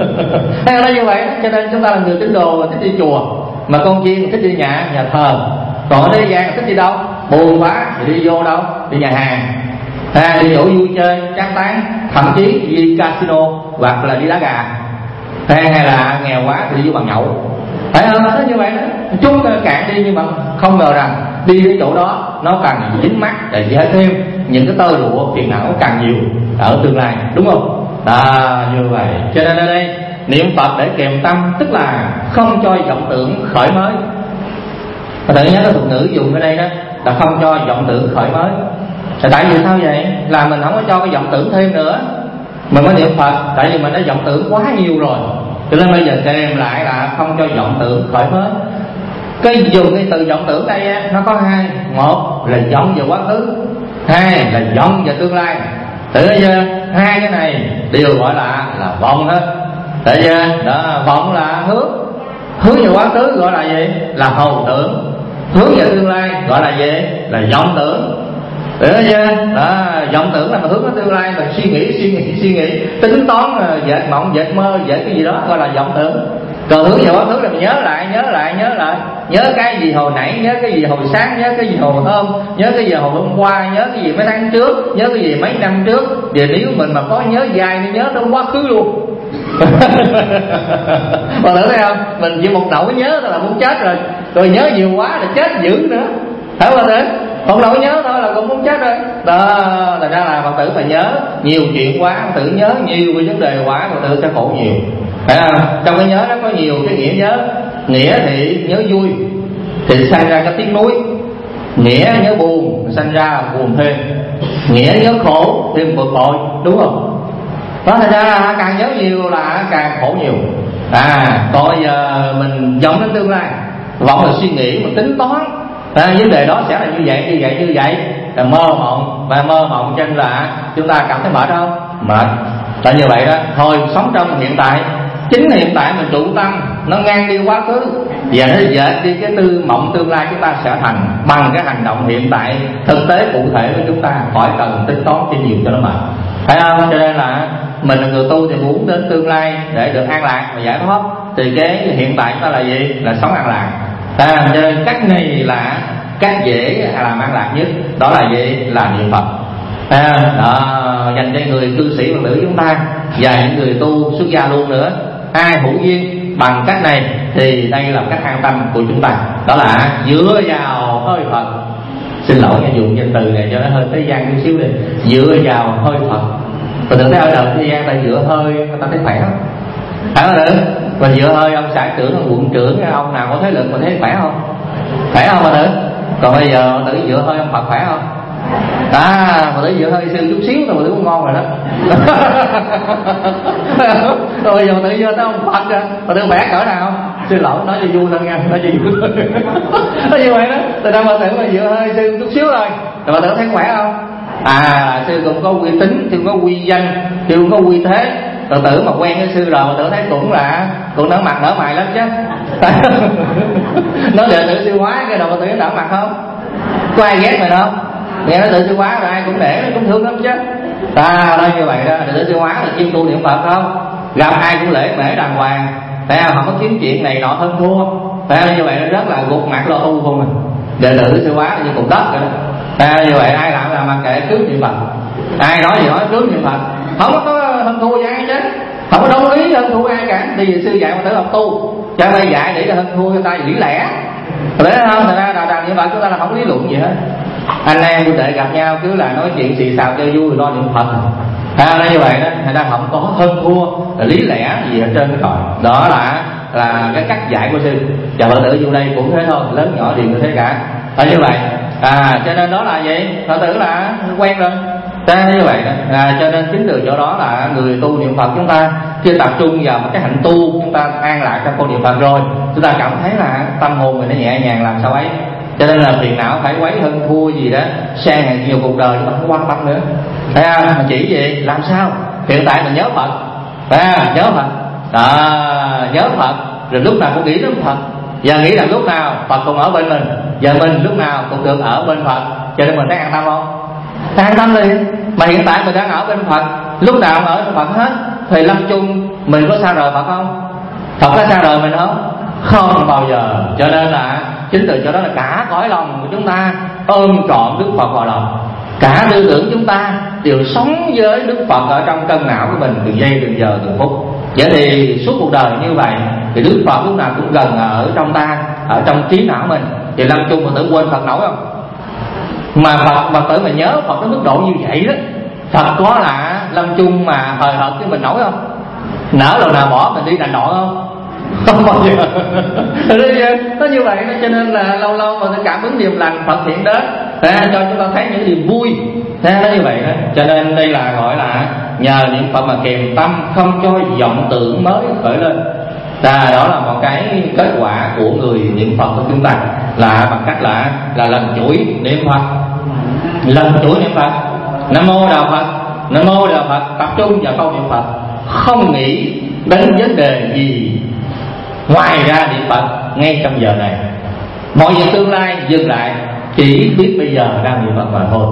Thế là như vậy. Cho nên chúng ta là người tín đồ thích đi chùa, mà con chiên thích đi nhà thờ. Còn ở thế gian thích đi đâu? Buồn quá thì đi vô đâu? Đi nhà hàng, đi chỗ vui chơi tráng tán, thậm chí đi casino hoặc là đi đá gà, hay là nghèo quá thì đi vô bàn nhậu, phải không? Nó như vậy đó. Chúng ta cạn đi, nhưng mà không ngờ rằng đi đến chỗ đó nó càng dính mắc để dễ thêm những cái tơ lụa phiền não càng nhiều ở tương lai, đúng không? Như vậy. Cho nên ở đây niệm Phật để kèm tâm, tức là không cho vọng tưởng khởi mới. Và tự nhớ cái thuật ngữ dùng ở đây đó là không cho vọng tưởng khởi mới. Tại vì sao vậy? Là mình không có cho cái vọng tưởng thêm nữa, mình mới niệm Phật. Tại vì mình đã vọng tưởng quá nhiều rồi, cho nên bây giờ kèm lại là không cho vọng tưởng khởi mới. Cái dùng cái từ vọng tưởng đây á, nó có hai: một là vọng về quá khứ, hai là vọng về tương lai. Tự chưa? Hai cái này đều gọi là vọng hết. Tự chưa? Đó, vọng là hướng về quá khứ gọi là gì? Là hồn tưởng. Hướng về tương lai gọi là gì? Là vọng tưởng. Được chưa? Đó, vọng tưởng là mình hướng đến tương lai, mình suy nghĩ, tính toán, dệt mộng, dệt mơ, dệt cái gì đó gọi là vọng tưởng. Còn hướng về quá khứ là mình nhớ lại, nhớ cái gì hồi nãy, nhớ cái gì hồi sáng, nhớ cái gì hồi hôm, nhớ cái gì hồi hôm qua, nhớ cái gì mấy tháng trước, nhớ cái gì mấy năm trước. Vì nếu mình mà có nhớ dài thì nhớ tới quá khứ luôn. Bạn tưởng thấy không? Mình chỉ một nỗi nhớ thôi là muốn chết rồi, rồi nhớ nhiều quá là chết dữ nữa, phải không bạn? Một nỗi nhớ thôi là cũng muốn chết rồi. Đó, thành ra là Phật tử mà nhớ nhiều chuyện quá, Phật tử nhớ nhiều cái vấn đề quá, Phật tử sẽ khổ nhiều, phải không? Trong cái nhớ đó có nhiều cái nghĩa nhớ. Nghĩa thì nhớ vui thì sanh ra cái tiếng núi, nghĩa nhớ buồn sanh ra buồn thêm, nghĩa nhớ khổ thêm bực bội, đúng không? Đó, thành ra là càng nhớ nhiều là càng khổ nhiều. Còn bây giờ mình vọng đến tương lai, vọng là suy nghĩ, mình tính toán vấn đề đó sẽ là như vậy là mơ mộng, và mơ mộng cho nên là chúng ta cảm thấy mệt không? Mệt. Tại như vậy đó, thôi sống trong hiện tại. Chính hiện tại mình trụ tâm, nó ngang đi quá khứ và nó dệt đi cái tư mộng tương lai chúng ta sẽ thành bằng cái hành động hiện tại thực tế cụ thể của chúng ta, khỏi cần tính toán cho nhiều cho nó mệt, phải không? Cho nên là mình là người tu thì muốn đến tương lai để được an lạc và giải thoát, thì cái hiện tại chúng ta là gì? Là sống an lạc. Cho nên cách này là cách dễ làm an lạc nhất, đó là gì? Là niệm Phật. Dành cho người cư sĩ Phật tử chúng ta và những người tu xuất gia luôn nữa, ai hữu duyên bằng cách này thì đây là cách an tâm của chúng ta, đó là dựa vào hơi Phật. Xin lỗi nghe dùng danh từ này cho nó hơi thế gian chút xíu đi. Dựa vào hơi Phật. Và tưởng thấy ở đời thế gian ta dựa hơi, người ta thấy khỏe không? Phải không được? Và dựa hơi ông xã trưởng, ông quận trưởng, ông nào có thế lực mà thấy khỏe không? Khỏe không mà được? Còn bây giờ tự dựa hơi ông Phật khỏe không? Mà tự dựa hơi sư chút xíu thôi mà tự cũng ngon rồi đó. Rồi bây giờ tự dựa tới ông Phật rồi, mà tự khỏe cỡ nào? Xin lỗi, nói cho vui thôi nha, nói cho vui. Nói như vậy đó, từ đâu mà tự mà dựa hơi sư chút xíu thôi, rồi mà tự thấy khỏe không? Sư cũng có uy tín, sư cũng có uy danh, sư cũng có uy thế. Rồi tử mà quen với sư rồi mà tự thấy cũng nở mặt nở mày lắm chứ. Nói đệ tử sư hóa cái đầu mà tự nở mặt không? Có ai ghét mày không? Nghe nói tự sư hóa rồi ai cũng để, cũng thương lắm chứ. Nói như vậy đó, đệ tử sư hóa là chuyên tu niệm Phật không? Gặp ai cũng lễ mễ đàng hoàng, tại không có kiếm chuyện này nọ hơn thua. Như vậy nó rất là gục mặt lo tu không à. Đệ tử sư hóa là như cục đất rồi đó. Như vậy ai làm mà kệ trước niệm Phật, ai nói gì nói trước niệm Phật, không có hơn thua với ai chứ, không có đồng ý hơn thua ai cả. Bây giờ sư dạy mà tử học tu, cho nên dạy để cho hơn thua cho ta lý lẽ, để không? Thành ra đào như vậy chúng ta là không có lý luận gì hết. Anh em huynh đệ gặp nhau cứ là nói chuyện xì xào cho vui lo niệm Phật. Nói như vậy đó, người ta không có hơn thua lý lẽ gì ở trên cái cõi. Đó là cái cách dạy của sư. Và Phật tử vô đây cũng thế thôi, lớn nhỏ đều như thế cả. Như vậy, cho nên đó là gì? Phật tử là quen rồi. Như vậy đó. Cho nên chính từ chỗ đó là người tu niệm Phật chúng ta khi tập trung vào một cái hạnh tu, chúng ta an lạc trong con niệm Phật rồi, chúng ta cảm thấy là tâm hồn mình nó nhẹ nhàng làm sao ấy. Cho nên là phiền não phải quấy hơn thua gì đó, sang hàng nhiều cuộc đời chúng ta không quan tâm nữa. Thấy không? Mà chỉ gì? Làm sao? Hiện tại mình nhớ Phật, nhớ Phật, nhớ Phật, rồi lúc nào cũng nghĩ đến Phật, và nghĩ rằng lúc nào Phật cũng ở bên mình, và mình lúc nào cũng được ở bên Phật. Cho nên mình thấy an tâm không? An tâm đi. Mà hiện tại mình đang ở bên Phật, lúc nào cũng ở bên Phật hết, thì lâm chung mình có xa rời Phật không? Phật có xa rời mình không? Không bao giờ. Cho nên là chính từ chỗ đó là cả cõi lòng của chúng ta ôm trọn Đức Phật vào lòng, cả tư tưởng chúng ta đều sống với Đức Phật ở trong cân não của mình, từng giây từng giờ từng phút. Vậy thì suốt cuộc đời như vậy thì Đức Phật lúc nào cũng gần ở trong ta, ở trong trí não mình. Thì lâm chung Phật tử quên Phật nổi không? Mà Phật tử mà nhớ Phật đến mức độ như vậy đó, Phật có là lâm chung mà hời hợt với mình nổi không? Nỡ lần nào bỏ mình đi đành nọ không? Không bao giờ. Nó như vậy đó, cho nên là lâu lâu mà cảm ứng điềm lành Phật hiện đến cho chúng ta thấy những niềm vui. Nó như vậy đó. Cho nên đây là gọi là nhờ niệm Phật mà kèm tâm, không cho vọng tưởng mới khởi lên. Đó là một cái kết quả của người niệm Phật của chúng ta, là bằng cách là lần chuỗi niệm Phật, lần chuỗi niệm Phật. Nam mô Đạo Phật, Nam mô Đạo Phật, tập trung vào câu niệm Phật, không nghĩ đến vấn đề gì ngoài ra niệm Phật ngay trong giờ này. Mọi việc tương lai dừng lại, chỉ biết bây giờ đang niệm Phật mà thôi.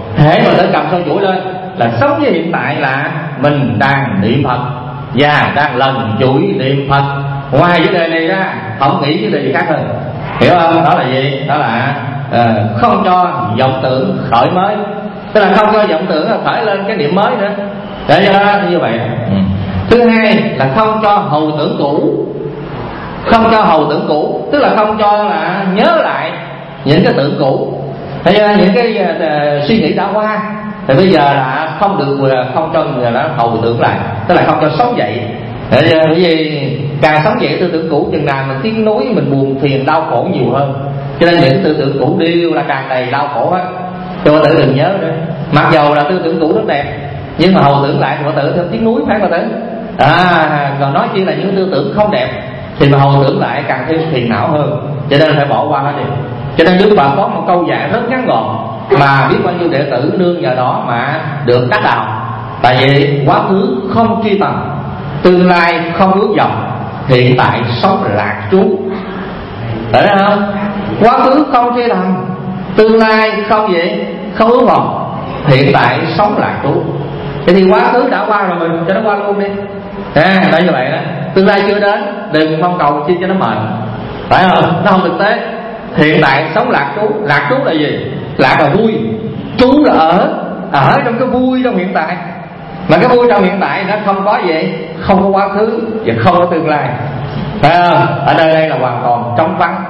hễ mà tới cầm sâu chuỗi lên là sống với hiện tại, là mình đang niệm Phật và đang lần chuỗi niệm Phật. Ngoài vấn đề này ra không nghĩ vấn đề gì khác hơn, hiểu không? Đó là gì? Đó là không cho vọng tưởng khởi mới, tức là không cho vọng tưởng khởi lên cái niệm mới nữa, để cho nó như vậy. Thứ hai là không cho hầu tưởng cũ. Không cho hầu tưởng cũ tức là không cho là nhớ lại những cái tưởng cũ, hay những cái suy nghĩ đã qua, thì bây giờ là không được, không cho người đó hầu tưởng lại, tức là không cho sống dậy. Bởi vì càng sống dậy tư tưởng cũ chừng nào mình tiếng núi, mình buồn phiền đau khổ nhiều hơn, cho nên những tư tưởng cũ đều là tràn đầy đau khổ hết. Cho Phật tử đừng nhớ nữa, mặc dầu là tư tưởng cũ rất đẹp, nhưng mà hầu tưởng lại thì Phật tử thêm tiếng núi, phải Phật tử. Còn nói chi là những tư tưởng không đẹp thì mà hầu tưởng lại càng thêm phiền não hơn, cho nên phải bỏ qua hết đi. Cho nên Đức Phật có một câu dạy rất ngắn gọn mà biết bao nhiêu đệ tử nương vào đó mà được đắc đạo. Tại vì quá khứ không truy tầm, tương lai không ước vọng, hiện tại sống lạc trú. Đấy không? Quá khứ không truy tầm, tương lai không gì, không ước vọng, hiện tại sống lạc trú. Vậy thì quá khứ đã qua rồi, mình cho nó qua luôn đi. Nói như vậy đó. Tương lai chưa đến, đừng mong cầu chi cho nó mệt, phải không? Nó không thực tế. Hiện tại sống lạc trú. Lạc trú là gì? Lạc là vui, trú là ở trong cái vui trong hiện tại. Mà cái vui trong hiện tại nó không có gì, không có quá khứ và không có tương lai, phải không? Ở đây là hoàn toàn trống vắng.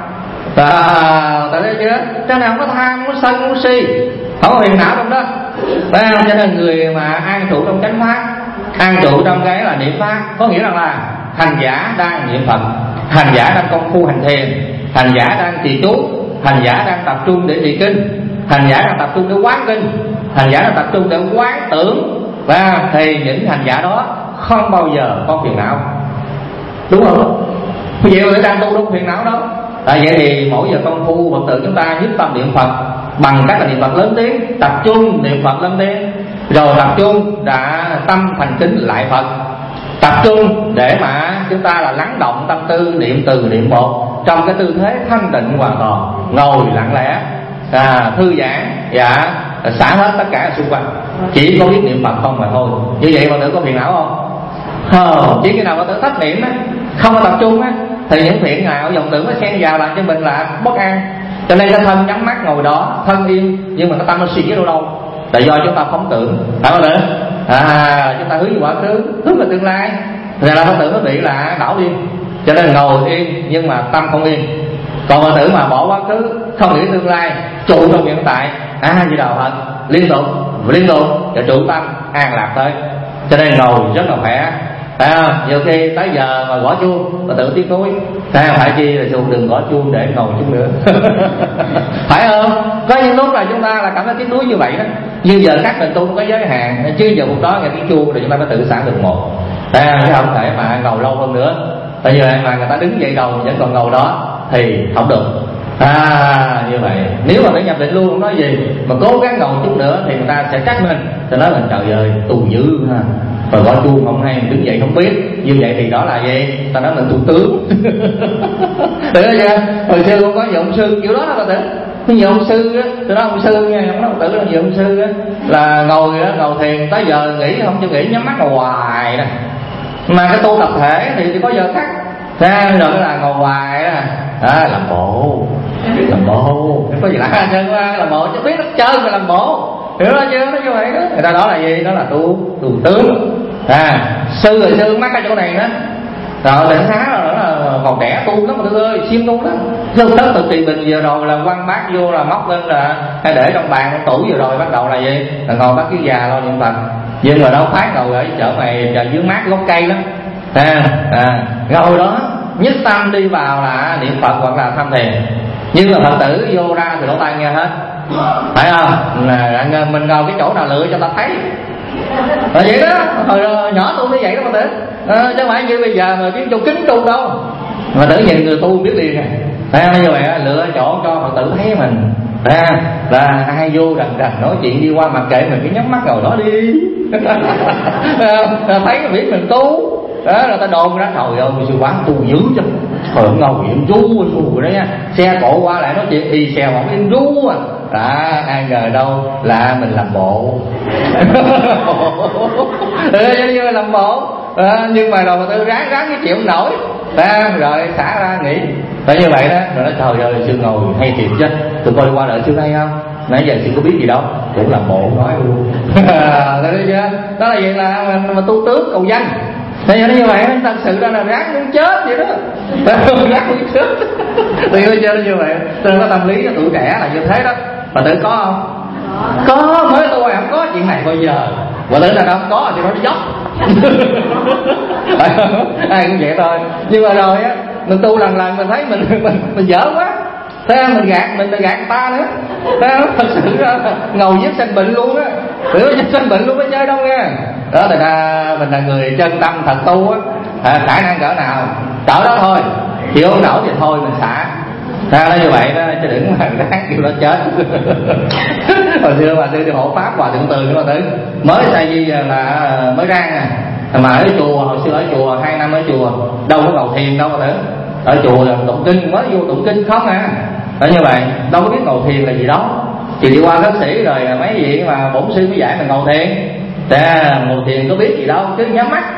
Tại đây chưa? Cho nên không có tham, không có sân, không có si, không có phiền não trong đó, phải không? Cho nên người mà an trụ trong chánh pháp, an trụ trong cái là niệm pháp, có nghĩa rằng là hành giả đang niệm Phật, hành giả đang công phu hành thiền, hành giả đang trì chú, hành giả đang tập trung để trì kinh, hành giả đang tập trung để quán kinh, hành giả đang tập trung để quán tưởng. Và thì những hành giả đó không bao giờ có phiền não, đúng không? Vậy mà đang tu đúng phiền não đó. Tại vậy thì mỗi giờ công phu Phật tử chúng ta nhất tâm niệm Phật bằng cách là niệm Phật lớn tiếng, tập trung niệm Phật lớn tiếng, rồi tập trung đã tâm thành kính lại Phật, tập trung để mà chúng ta là lắng động tâm tư niệm từ niệm một trong cái tư thế thanh định hoàn toàn, ngồi lặng lẽ, thư giãn và xả hết tất cả xung quanh, chỉ có biết niệm Phật không mà thôi. Như vậy Phật tử có phiền não không? Chỉ khi nào Phật tử thất niệm á, không có tập trung á, thì những phiền não vọng tưởng nó xen vào làm cho mình là bất an. Cho nên cái thân nhắm mắt ngồi đó, thân yên, nhưng mà cái tâm nó suy nghĩ đâu là do chúng ta phóng tưởng, phải không ạ? Chúng ta hướng về quá khứ, hướng về tương lai, rồi là Phật tử nó bị là đảo điên. Cho nên ngồi yên nhưng mà tâm không yên. Còn Phật tử mà bỏ quá khứ, không nghĩ tương lai, trụ trong hiện tại, gì đầu Phật liên tục và trụ tâm an lạc tới. Cho nên ngồi rất là khỏe, phải không? Nhiều khi tới giờ mà gõ chuông và tự tiếc nuối, phải chi là chuông đừng gõ chuông để ngồi chút nữa. Phải không? Có những lúc là chúng ta là cảm thấy tiếc nuối như vậy đó. Nhưng giờ các mình tu có giới hạn, chứ giờ một đó nghe tiếng chuông thì chúng ta phải tự xả được một, chứ không thể mà ngồi lâu hơn nữa. Tại vì mà người ta đứng dậy đầu vẫn còn ngồi đó thì không được. Như vậy nếu mà phải nhập định luôn không nói gì, mà cố gắng ngồi chút nữa thì người ta sẽ trách mình, sẽ nói mình trời ơi tu dữ ha, rồi gõ chuông không hay, đứng dậy không biết. Như vậy thì đó là gì? Ta nói mình tu tướng. Được chưa? Hồi xưa cũng có nhiều ông sư kiểu đó đó, Phật tử. Nhiều ông sư á, tôi nói ông sư nha, không nói Phật tử, là nhiều ông sư á là ngồi thiền tới giờ nghỉ không cho nghỉ, nhắm mắt ngồi hoài nè. Mà cái tu tập thể thì có giờ khác, rồi cái là ngồi hoài đó. Làm bộ, có gì lạ trơn quá, làm bộ chứ biết nó chơi mà làm bộ, hiểu đó chưa? Nó như vậy đó. Người ta đó là gì? Đó là tu tướng. Sư rồi sư mắc cái chỗ này đó. Rồi định xá rồi đó là còn trẻ tu lắm mà tôi ơi, siêng tu lắm. Sư thất thực trì bình vừa rồi là quăng bát vô là móc lên là hay để trong bàn trong tủ vừa rồi bắt đầu là gì? Là ngồi bắt cái già lo niệm Phật. Nhưng mà đâu phải ngồi ở chợ này trời dưới mát gốc cây lắm. Ngồi đó nhất tâm đi vào là niệm Phật hoặc là tham thiền. Nhưng mà Phật tử vô ra thì lỗ tai nghe hết, phải không? Là mình ngồi cái chỗ nào lựa cho ta thấy. Rồi vậy đó, hồi nhỏ tu như vậy đó Phật tử. Chứ không phải như bây giờ mà kiếm chỗ kính tu đâu. Mà tử nhìn người tu biết liền như vậy lựa chỗ cho Phật tử thấy mình. Là ai vô rành nói chuyện đi qua mặt kệ mình cứ nhắm mắt ngồi đó đi. Thấy biết mình tu. Đó là ta đồn ra trời ơi sư quán tu dữ chứ, ngồi yên ru đó nha, xe cộ qua lại nói chuyện y xe mà yên ru ai ngờ đâu là mình làm bộ. Làm bộ. Nhưng mà rồi tôi ráng cái chịu không nổi, rồi xả ra nghỉ. Phải như vậy đó. Rồi nói trời ơi, sư ngồi hay thiệt chứ, tôi coi qua đợi sư hay không, nãy giờ sư có biết gì đâu, cũng làm bộ nói luôn. Thấy chưa? Đó là vậy, là mà tu tướng cầu danh. Thế như vậy thật sự ra là ráng muốn chết vậy đó. Ráng muốn chết. Thì tôi chơi như vậy. Tôi có tâm lý cho tuổi trẻ là như thế đó. Mà tự có không? Có, mới tôi không có chuyện này bao giờ. Và tưởng là không có thì nó dốc. Ai cũng vậy thôi. Nhưng mà rồi á, mình tu lần mình thấy mình dở quá. Thế mình gạt ta nữa. Thế thật sự ra ngồi giết sanh bệnh luôn á. Tưởng giết sanh bệnh luôn mới chơi đâu nha. Đó thì ra mình là người chân tâm thật tu á, khả năng cỡ nào cỡ đó thôi, chịu không nổi thì thôi mình xả. Nó như vậy đó, chứ đừng mà ráng kêu nó chết. Hồi xưa mà sư đi hộ pháp Hòa Thượng Tường đó tử mới sai gì là mới rang mà ở chùa, hồi xưa ở chùa 2 năm ở chùa đâu có ngồi thiền đâu mà tử, ở chùa là tụng kinh, mới vô tụng kinh không đó như vậy đâu có biết ngồi thiền là gì đó, chỉ đi qua bác sĩ rồi mấy vị mà bổn sư mới dạy mình ngồi thiền. Ngồi thiền có biết gì đâu, cứ nhắm mắt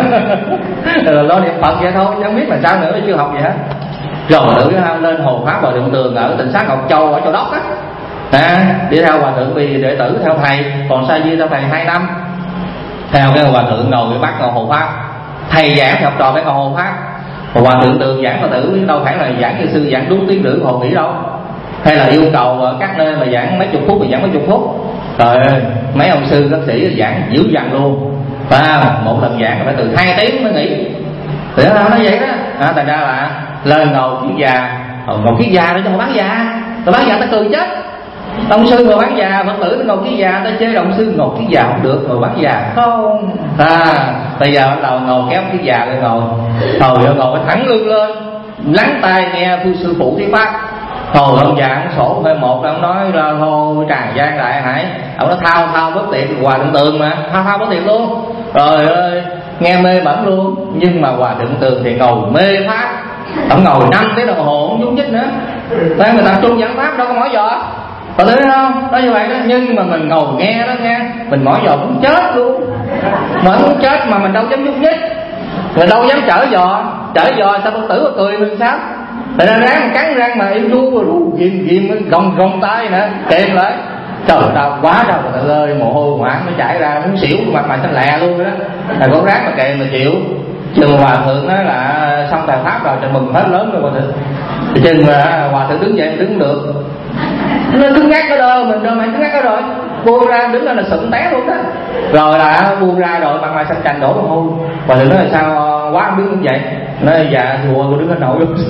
rồi lo niệm Phật vậy thôi, chẳng biết là sao nữa, chưa học gì hết. Rồi tự lên hộ pháp Hòa Thượng Tường ở tỉnh Sát Ngọc Châu ở Châu Đốc đi theo Hòa Thượng vì đệ tử theo thầy, còn Sa Di theo thầy 2 năm. Theo cái Hòa Thượng ngồi bắt ngồi hộ pháp, thầy giảng thì học trò phải ngồi hộ pháp. Hòa Thượng Tường giảng Phật tử đâu phải là giảng như sư giảng đúng tiếng rưỡi hồ nghỉ đâu, hay là yêu cầu ở các nơi mà giảng mấy chục phút thì giảng mấy chục phút. Trời ơi, mấy ông sư bác sĩ giảng dữ dằn luôn, một lần giảng phải từ 2 tiếng mới nghỉ. Thì nó nói vậy đó. Thành ra là lên ngồi kiết già, ngồi kiết già đó cho họ bán già, rồi bán già ta cười chết. Ông sư ngồi bán già, Phật tử ngồi kiết già, ta chê ông sư ngồi kiết già không được, ngồi bán già không. Bây giờ bắt đầu ngồi kéo kiết già lên ngồi, thôi ngồi thẳng lưng lên, lắng tai nghe sư phụ thuyết pháp. Thôi ông già ông sổ hơi một là ông nói ra thôi tràn gian đại hải, ông nói thao bất tiện, Hòa Thượng Tường mà thao bất tiện luôn. Rồi ơi nghe mê mẩn luôn. Nhưng mà Hòa Thượng Tường thì ngồi mê pháp, ông ngồi 5 tiếng đồng hồ không nhúc nhích nữa. Tại người tập trung giảng pháp đâu có mỏi giò, có thấy không? Đó như vậy đó. Nhưng mà mình ngồi nghe đó nghe, mình mỏi giò muốn chết luôn, mà muốn chết mà mình đâu dám nhúc nhích, mình đâu dám trở giò sao Phật tử mà cười mình sao? Tại ra ráng cắn răng mà im ru ghim gồng tay nè kèm lại. Trời đau quá đau rồi ơi, mồ hôi hoảng nó chảy ra muốn xỉu, mặt mày xanh lè luôn đó. Thầy con ráng mà kèm mà chịu. Chừng Hòa Thượng nói là xong bài pháp rồi, trời mừng hết lớn rồi Hòa Thượng. Thì chừng mà Hòa Thượng đứng dậy đứng không được, nó cứng ngắc ở đâu, mình đâu mà cứng ngắc ở rồi, buông ra đứng lên là sụn té luôn đó. Rồi là buông ra rồi mặt mày xanh chành đổ mồ hôi. Hòa Thượng nói là sao quá không biết đứng dậy, nói dạ thua tôi đứng hết nổi luôn.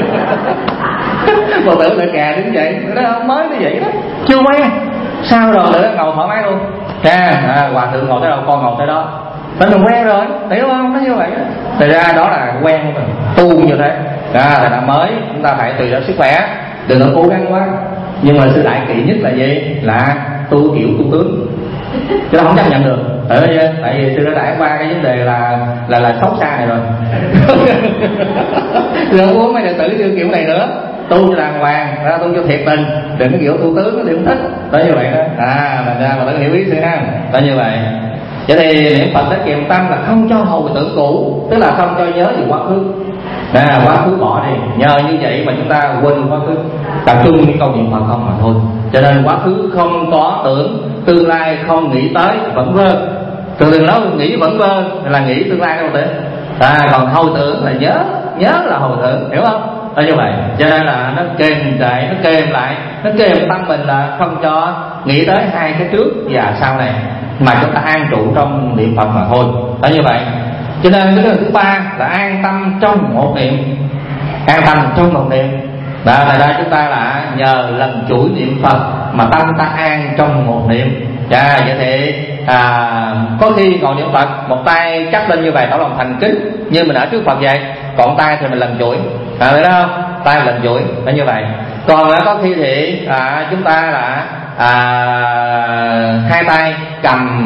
Hòa Thượng lại kè đứng dậy, nó mới như vậy đó, chưa quen. Sao rồi nữa ngồi thoải mái luôn. Hòa Thượng ngồi tới đâu con ngồi tới đó, mình quen rồi, hiểu không? Nó như vậy đó. Thật ra đó là quen của mình, tu như thế. Là mới chúng ta phải tùy theo sức khỏe, đừng có cố gắng quá. Nhưng mà sư đại kỵ nhất là gì? Là tu kiểu tu tướng, chứ nó không chấp nhận được. Tại vì sư đã trải qua cái vấn đề là xấu xa này rồi. Rồi không muốn mấy đệ tử như kiểu này nữa, tu cho đàng hoàng, tu cho thiệt tình, đừng có kiểu tu tướng thì không thích. Đó như vậy đó. Thành ra mà hiểu ý sư ha. Đó như vậy. Vậy thì niệm Phật để kiềm tâm là không cho hồi tưởng cũ, tức là không cho nhớ về quá khứ. Quá khứ bỏ đi. Nhờ như vậy mà chúng ta quên quá khứ, tập trung những câu niệm Phật không mà thôi. Cho nên quá khứ không có tưởng, tương lai không nghĩ tới, vẫn vơ. Thường nói nghĩ vẫn vơ là nghĩ tương lai đâu tới. Còn hồi tưởng là nhớ là hồi tưởng, hiểu không? Đó như vậy. Cho nên là nó kềm lại, nó kềm tâm mình là không cho nghĩ tới hai cái trước và sau này, mà chúng ta an trụ trong niệm Phật mà thôi. Đó như vậy. Cho nên cái thứ ba là an tâm trong một niệm. An tâm trong một niệm. Tại ra chúng ta là nhờ lần chuỗi niệm Phật mà tâm ta an trong một niệm. Vậy thì có khi ngồi niệm Phật một tay chắp lên như vậy tỏ lòng thành kính như mình ở trước Phật vậy, còn tay thì mình lần chuỗi, thấy đó không? Tay lần chuỗi là như vậy. Còn có khi thì chúng ta là hai tay cầm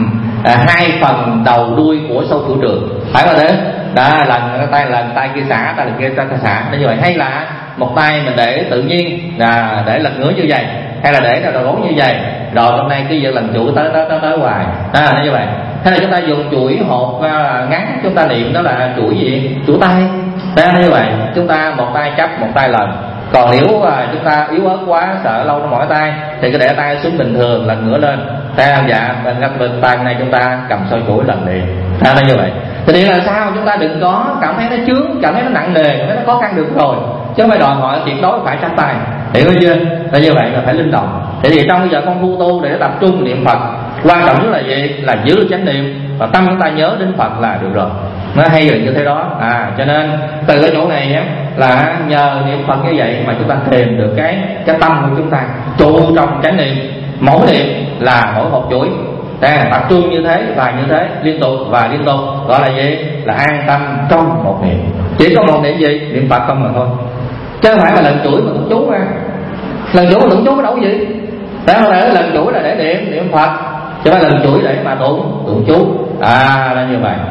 hai phần đầu đuôi của sâu thủ trường, phải không thế? Đó, lần tay kia xả, tay lần kia ta xả, nó như vậy. Hay là một tay mình để tự nhiên, để lật ngửa như vậy, hay là để đầu gối như vậy, rồi hôm nay cứ việc lần chuỗi tới hoài, nó như vậy. Hay là chúng ta dùng chuỗi hột ngắn, chúng ta niệm đó là chuỗi gì? Chuỗi tay, như vậy. Chúng ta một tay chấp, một tay lần. Còn nếu chúng ta yếu ớt quá, sợ lâu nó mỏi tay, thì cứ để tay xuống bình thường, lần ngửa lên. Dạ, bên tay này chúng ta cầm soi chuỗi lần liền. Nó như vậy. Thì điều là sao? Chúng ta đừng có cảm thấy nó chướng, cảm thấy nó nặng nề, cảm thấy nó khó khăn được rồi, chứ không phải đòi hỏi tuyệt đối phải chắp tay, hiểu chưa? Là như vậy là phải linh động. Thì trong bây giờ công phu tu để tập trung niệm Phật, quan trọng nhất là gì? Là giữ chánh niệm và tâm chúng ta nhớ đến Phật là được rồi. Nó hay là như thế đó. Cho nên từ cái chỗ này là nhờ niệm Phật như vậy mà chúng ta tìm được cái tâm của chúng ta trụ trong chánh niệm. Mỗi niệm là mỗi một chuỗi, tập trung như thế và như thế liên tục và liên tục, gọi là gì? Là an tâm trong một niệm. Chỉ có một niệm gì? Niệm Phật không mà thôi, chứ không phải là lần chuỗi mà tụng chú ra. Lần chuỗi mà tụng chú có đâu gì. Lần chuỗi là để niệm Phật, chứ không phải lần chuỗi để mà tụng chú. Là như vậy.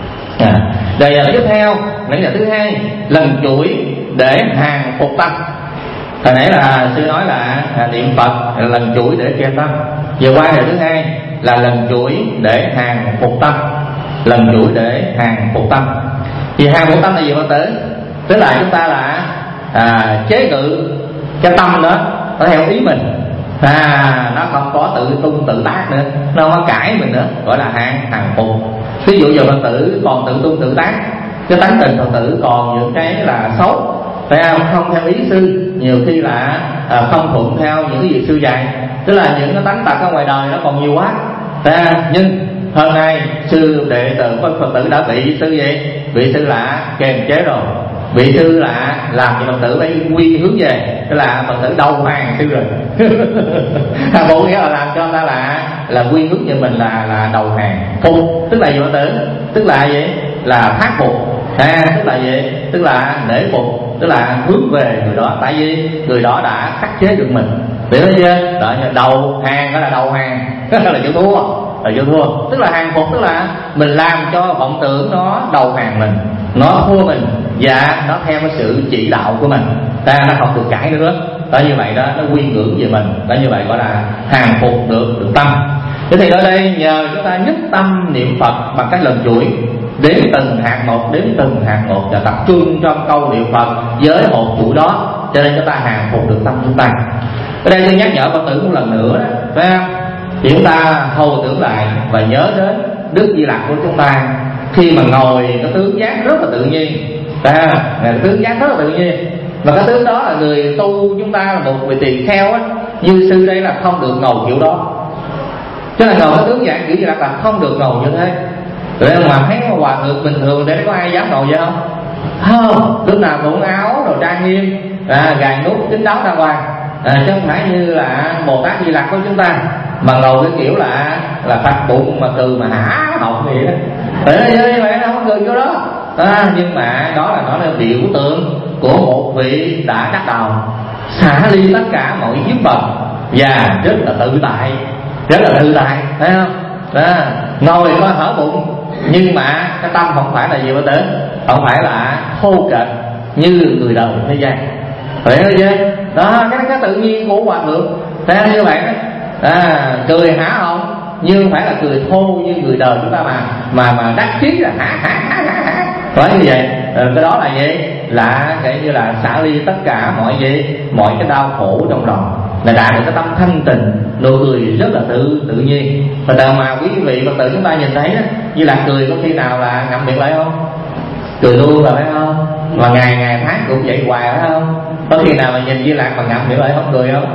Rồi giờ tiếp theo, lần thứ hai, lần chuỗi để hàng phục tâm. Hồi nãy là sư nói là niệm Phật là lần chuỗi để che tâm. Giờ qua ngày thứ hai là lần chuỗi để hàng phục tâm. Lần chuỗi để hàng phục tâm. Thì hàng phục tâm là gì mọi tử? Tức là chúng ta là chế ngự cái tâm đó nó theo ý mình, nó không có tự tung tự tác nữa, nó không có cãi mình nữa, gọi là hàng phục. Ví dụ giờ Phật tử còn tự tung tự tác, cái tánh tình Phật tử còn những cái là xấu, không theo ý sư, nhiều khi là không thuận theo những cái gì sư dạy, tức là những cái tánh tật ở ngoài đời nó còn nhiều quá. Nhưng hôm nay sư đệ tử Phật tử đã bị sư gì? Bị sư là kềm chế rồi, bị sư là làm cho Phật tử phải quy hướng về, tức là Phật tử đầu hàng sư rồi. Bộ nghĩa là làm cho người ta là quy hướng cho mình là đầu hàng. Phục tức là gì Phật tử? Tức là gì? Là thác phục. Tức là gì? Tức là nể phục, tức là hướng về người đó, tại vì người đó đã khắc chế được mình, hiểu chưa? Đó, đầu hàng đó là đầu hàng, là chịu thua, tức là hàng phục, tức là mình làm cho vọng tưởng nó đầu hàng mình, nó thua mình và nó theo cái sự chỉ đạo của mình, nó không được cãi nữa. Đó như vậy đó, nó quy ngưỡng về mình, đó như vậy gọi là hàng phục được tâm. Thế thì ở đây nhờ chúng ta nhất tâm niệm Phật bằng cách lần chuỗi, đếm từng hạt một và tập trung trong câu niệm Phật với một chuỗi đó, cho nên chúng ta hàng phục được tâm chúng ta. Ở đây tôi nhắc nhở Phật tử một lần nữa đó, phải không? Thì chúng ta hồi tưởng lại và nhớ đến Đức Di Lặc của chúng ta khi mà ngồi cái tướng giác rất là tự nhiên, cái tướng giác rất là tự nhiên, và cái tướng đó là người tu chúng ta là một vị tỳ kheo á, như sư đây là không được ngồi kiểu đó. Chứ là ngồi cái tướng dạng kiểu Di Lặc là không được ngồi như thế. Rồi mà thấy hòa thượng bình thường để có ai dám ngồi vậy không? Không, lúc nào cũng áo rồi trang nghiêm, gài nút kín đáo ra ngoài, chứ không phải như là Bồ Tát Di Lặc của chúng ta mà ngồi cái kiểu là phật bụng mà từ mà hả học vậy đó. Như vậy nó không cười chỗ đó. Nhưng mà đó là nó là biểu tượng của một vị đã đắc đạo, xả ly tất cả mọi dướng bận và rất là tự tại, thấy không? Ngồi có hở bụng nhưng mà cái tâm không phải là gì bất tử, không phải là thô kệch như người đời thế gian, phải không chứ? Đó, cái tự nhiên của hòa thượng thế như vậy đó. Cười hả không, nhưng phải là cười thô như người đời chúng ta mà đắc chí là hả phải như vậy. Cái đó là gì? Là cái như là xả ly tất cả mọi cái đau khổ trong lòng, là đạt được cái tâm thanh tịnh, nụ cười rất là tự nhiên. Và mà quý vị Phật tử chúng ta nhìn thấy đó, như là cười có khi nào là ngậm miệng lại không? Cười luôn rồi phải không? Mà ngày tháng cũng vậy hoài phải không? Có khi nào mà nhìn Di Lặc mà ngậm miệng lại không cười không?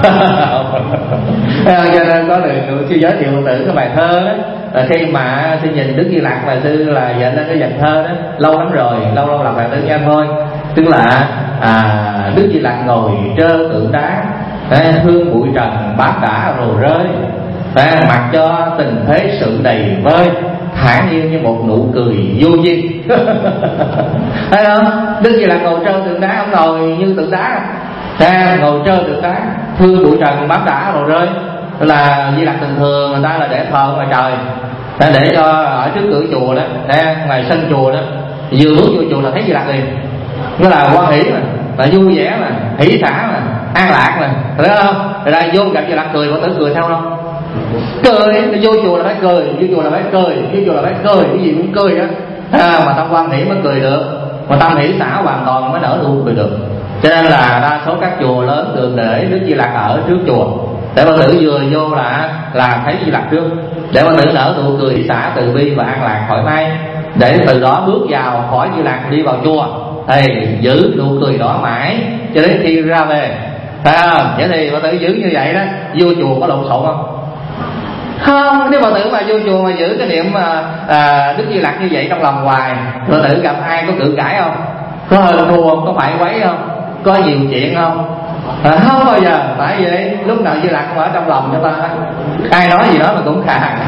Cho nên có được sư giới thiệu Phật tử cái bài thơ đó, khi mà sư nhìn Đức Di Lặc và sư là dạy lên cái dàn thơ đó lâu lắm rồi, lâu làm bài tử nghe thôi. Tức là Đức Di Lặc ngồi trơ tượng đá, hương bụi trần bát đã rồi rơi, mặc cho tình thế sự đầy vơi, thản nhiên như một nụ cười vô duyên. Thấy không? Đức Di Lặc ngồi trơ tượng đá, ông ngồi như tượng đá, ngồi trơ tượng đá, hương bụi trần bát đã rồi rơi. Tức là Di Lặc thường người ta là để thờ ngoài trời, để cho ở trước cửa chùa đó, ngoài sân chùa đó, vừa bước vô chùa là thấy Di Lặc liền. Nó là hoan hỷ mà, là vui vẻ mà, hỷ xả mà, an lạc mà, thấy không? Rồi ra vô gặp Di Lặc cười, Phật tử cười theo không? Cười, vô chùa là phải cười, vô chùa là phải cười, vô chùa là phải cười, cái gì cũng cười đó. Mà tâm hoan hỷ mới cười được, mà tâm hỷ xả hoàn toàn mới nở nụ cười được. Cho nên là đa số các chùa lớn thường để Đức Di Lặc ở trước chùa, để Phật tử vừa vô là thấy Di Lặc trước, để Phật tử nở nụ cười hỷ xả từ bi và an lạc thoải mái, để từ đó bước vào khỏi Di Lặc đi vào chùa thì giữ nụ cười đó mãi cho đến khi ra về. Phải không? Vậy thì Phật tử giữ như vậy đó, vô chùa có lộn xộn không? Không. Nếu Phật tử mà vô chùa mà giữ cái niệm Đức Di Lặc như vậy trong lòng hoài, Phật tử gặp ai có cự cãi không? Có hơn thua không? Có phải quấy không? Có nhiều chuyện không? Không bao giờ. Tại vì lúc nào Di Lặc cũng ở trong lòng cho ta, ai nói gì đó mà cũng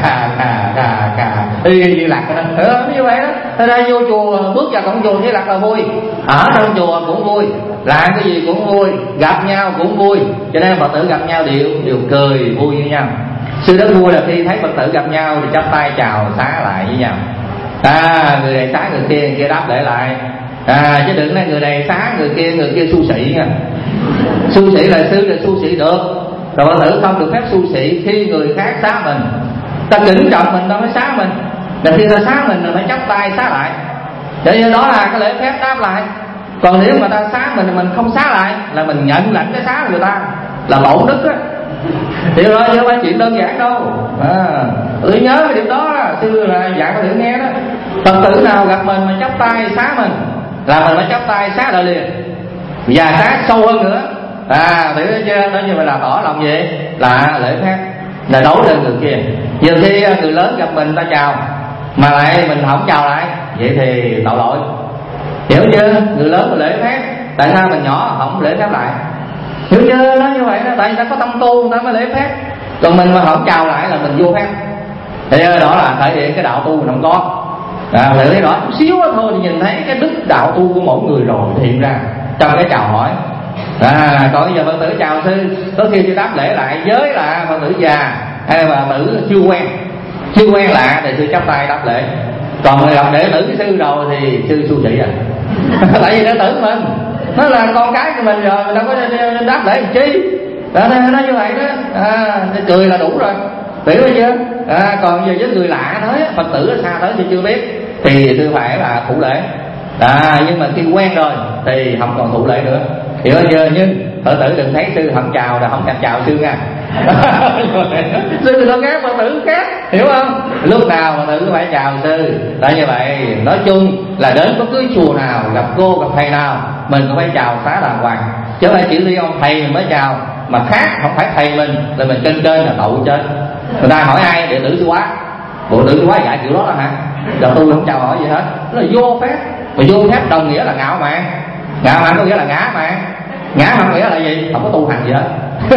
khà Di Lặc đó. Như vậy đó. Thế ra vô chùa, bước vào cổng chùa Di Lặc là vui, ở trong chùa cũng vui, làm cái gì cũng vui, gặp nhau cũng vui. Cho nên Phật tử gặp nhau đều cười vui với nhau. Sư rất vui là khi thấy Phật tử gặp nhau thì chắp tay chào xá lại với nhau. Người này xá người kia đáp lễ lại. Chứ đừng nói người này xá người kia xu xị nha. Xu xị là sư là xu xị được, rồi Phật tử không được phép xu xị khi người khác xá mình. Ta kính trọng mình ta mới xá mình, là khi ta xá mình là phải chắp tay xá lại, để đó là cái lễ phép đáp lại. Còn nếu mà ta xá mình không xá lại là mình nhận lãnh cái xá người ta, là bổn đức á. Thì đó chứ không phải chuyện đơn giản đâu. Tôi nhớ cái điểm đó, sư là dạy Phật tử nghe đó. Phật tử nào gặp mình mà chắp tay xá mình là mình phải chắp tay xá lại liền, và xá sâu hơn nữa. Hiểu chưa? Đó như vậy là tỏ lòng gì? Là lễ phép, là đối lên người kia. Nhiều khi người lớn gặp mình ta chào mà lại mình không chào lại, vậy thì tội lỗi. Hiểu chưa? Người lớn mà lễ phép, tại sao mình nhỏ không lễ phép lại? Hiểu chưa? Nó như vậy đó, tại vì ta có tâm tu người ta mới lễ phép. Còn mình mà không chào lại là mình vô phép. Thì đó là thể hiện cái đạo tu mình không có. Để thấy rõ chút xíu thôi thì nhìn thấy cái đức đạo tu của mỗi người rồi hiện ra trong cái chào hỏi. Còn bây giờ Phật tử chào sư, có khi sư đáp lễ lại với là Phật tử già hay là Phật tử chưa quen lạ thì sư chắp tay đáp lễ. Còn gặp đệ tử cái sư rồi thì sư xu xị tại vì đệ tử mình nó là con cái của mình rồi, mình đâu có đáp lễ làm chi. Nó như vậy đó. Cười là đủ rồi, hiểu chưa? Còn giờ với người lạ tới, Phật tử ở xa tới thì chưa biết thì sư phải là thủ lễ. Nhưng mà khi quen rồi thì không còn thủ lễ nữa, hiểu chưa? Nhưng Phật tử đừng thấy sư không chào là không thèm chào sư nha. Sư nó khác, Phật tử khác, hiểu không? Lúc nào Phật tử phải chào sư. Tại như vậy nói chung là đến bất cứ chùa nào, gặp cô gặp thầy nào mình cũng phải chào xá đàng hoàng, chứ không phải chỉ riêng ông thầy mình mới chào, mà khác không phải thầy mình là mình kênh là tậu trên. Người ta hỏi ai đệ tử sư quá, bộ tử sư quá dạy kiểu đó là hả? Giờ tôi không chào hỏi gì hết, nó là vô phép. Mà vô phép đồng nghĩa là ngạo mạn. Ngạo mạn có nghĩa là ngã mạn. Ngã mạn nghĩa là gì? Không có tu hành gì hết.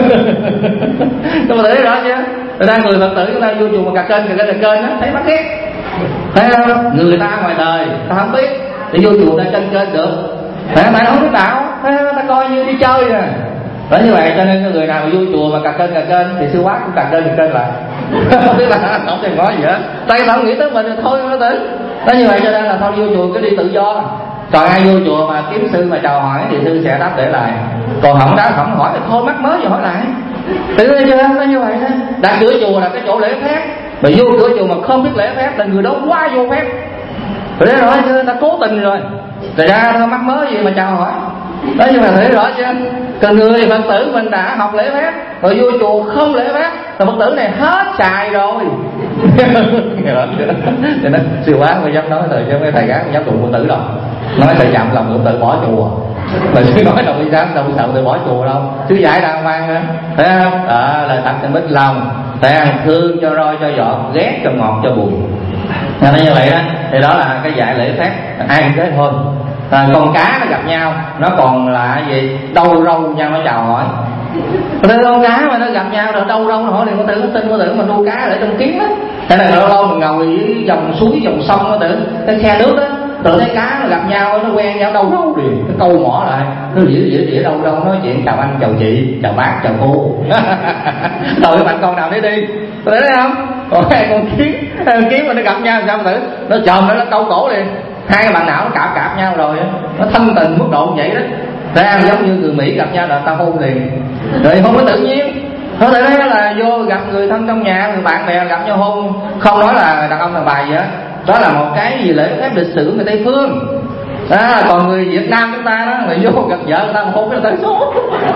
Tôi thấy đó chứ. Người ta người Phật tử chúng ta vô chùa mà cà kênh đó, thấy mắc ghét. Thấy không? Người ta ngoài đời ta không biết, thì vô chùa ta kênh được. Tại không biết đạo, ta coi như đi chơi nè. Đó như vậy cho nên người nào mà vô chùa mà cà kênh thì sư quát cũng cà kênh lại. Không biết là không thèm nói gì hết. Tại sao nghĩ tới mình thì thôi nó tử. Đó như vậy cho nên là thôi vô chùa cứ đi tự do. Còn ai vô chùa mà kiếm sư mà chào hỏi thì sư sẽ đáp để lại. Còn không đáp không hỏi thì thôi mắc mới rồi hỏi lại. Tự chưa? Nó như vậy đó. Đặt cửa chùa là cái chỗ lễ phép. Mà vô cửa chùa mà không biết lễ phép là người đó quá vô phép. Rồi đó nói chứ ta cố tình rồi. Rồi ra thôi mắc mới gì mà chào hỏi. Đó như vậy thấy rõ chưa? Còn người Phật tử mình đã học lễ phép rồi vô chùa không lễ phép thì Phật tử này hết xài rồi. Cho nên siêu quá mới dám nói rồi, chứ mấy thầy gái không dám tụng Phật tử đâu. Nói thầy chậm lòng Phật tử bỏ chùa. Mà sư nói đâu có dám đâu sợ tôi bỏ chùa đâu. Sư dạy đàng hoàng nữa, thấy không? Là thật tình bích lòng, thấy thương cho roi cho giọt, ghét cho ngọt cho bùi. Nên như vậy đó, thì đó là cái dạy lễ phép, ai cũng thế thôi. Con cá nó gặp nhau nó còn là gì? Đâu râu nhau nó chào hỏi. Rồi con cá mà nó gặp nhau rồi đâu râu nó hỏi liền, có tưởng tin có tưởng mình nuôi cá ở trong kiến đó. Thế này lâu lâu mình ngồi dưới dòng suối dòng sông có tưởng cái khe nước đó, rồi thấy cá nó gặp nhau nó quen nhau đâu râu liền, cái câu mỏ lại nó dĩa đâu nói chuyện chào anh chào chị chào bác chào cô. Rồi bạn con nào để đi, có thấy không? còn hai con kiến mà nó gặp nhau sao mà thử, nó chồm nó câu cổ liền, hai cái bạn não nó cạp nhau rồi, nó thân tình mức độ vậy đó. Ra giống như người Mỹ gặp nhau là ta hôn liền, rồi không có tự nhiên. Có thể nói là vô gặp người thân trong nhà, người bạn bè gặp nhau hôn, không nói là đàn ông đàn bà gì hết. Đó là một cái gì lễ phép lịch sử người Tây phương. Còn người Việt Nam chúng ta đó là vô gặp vợ người ta mà hôn cái tới số.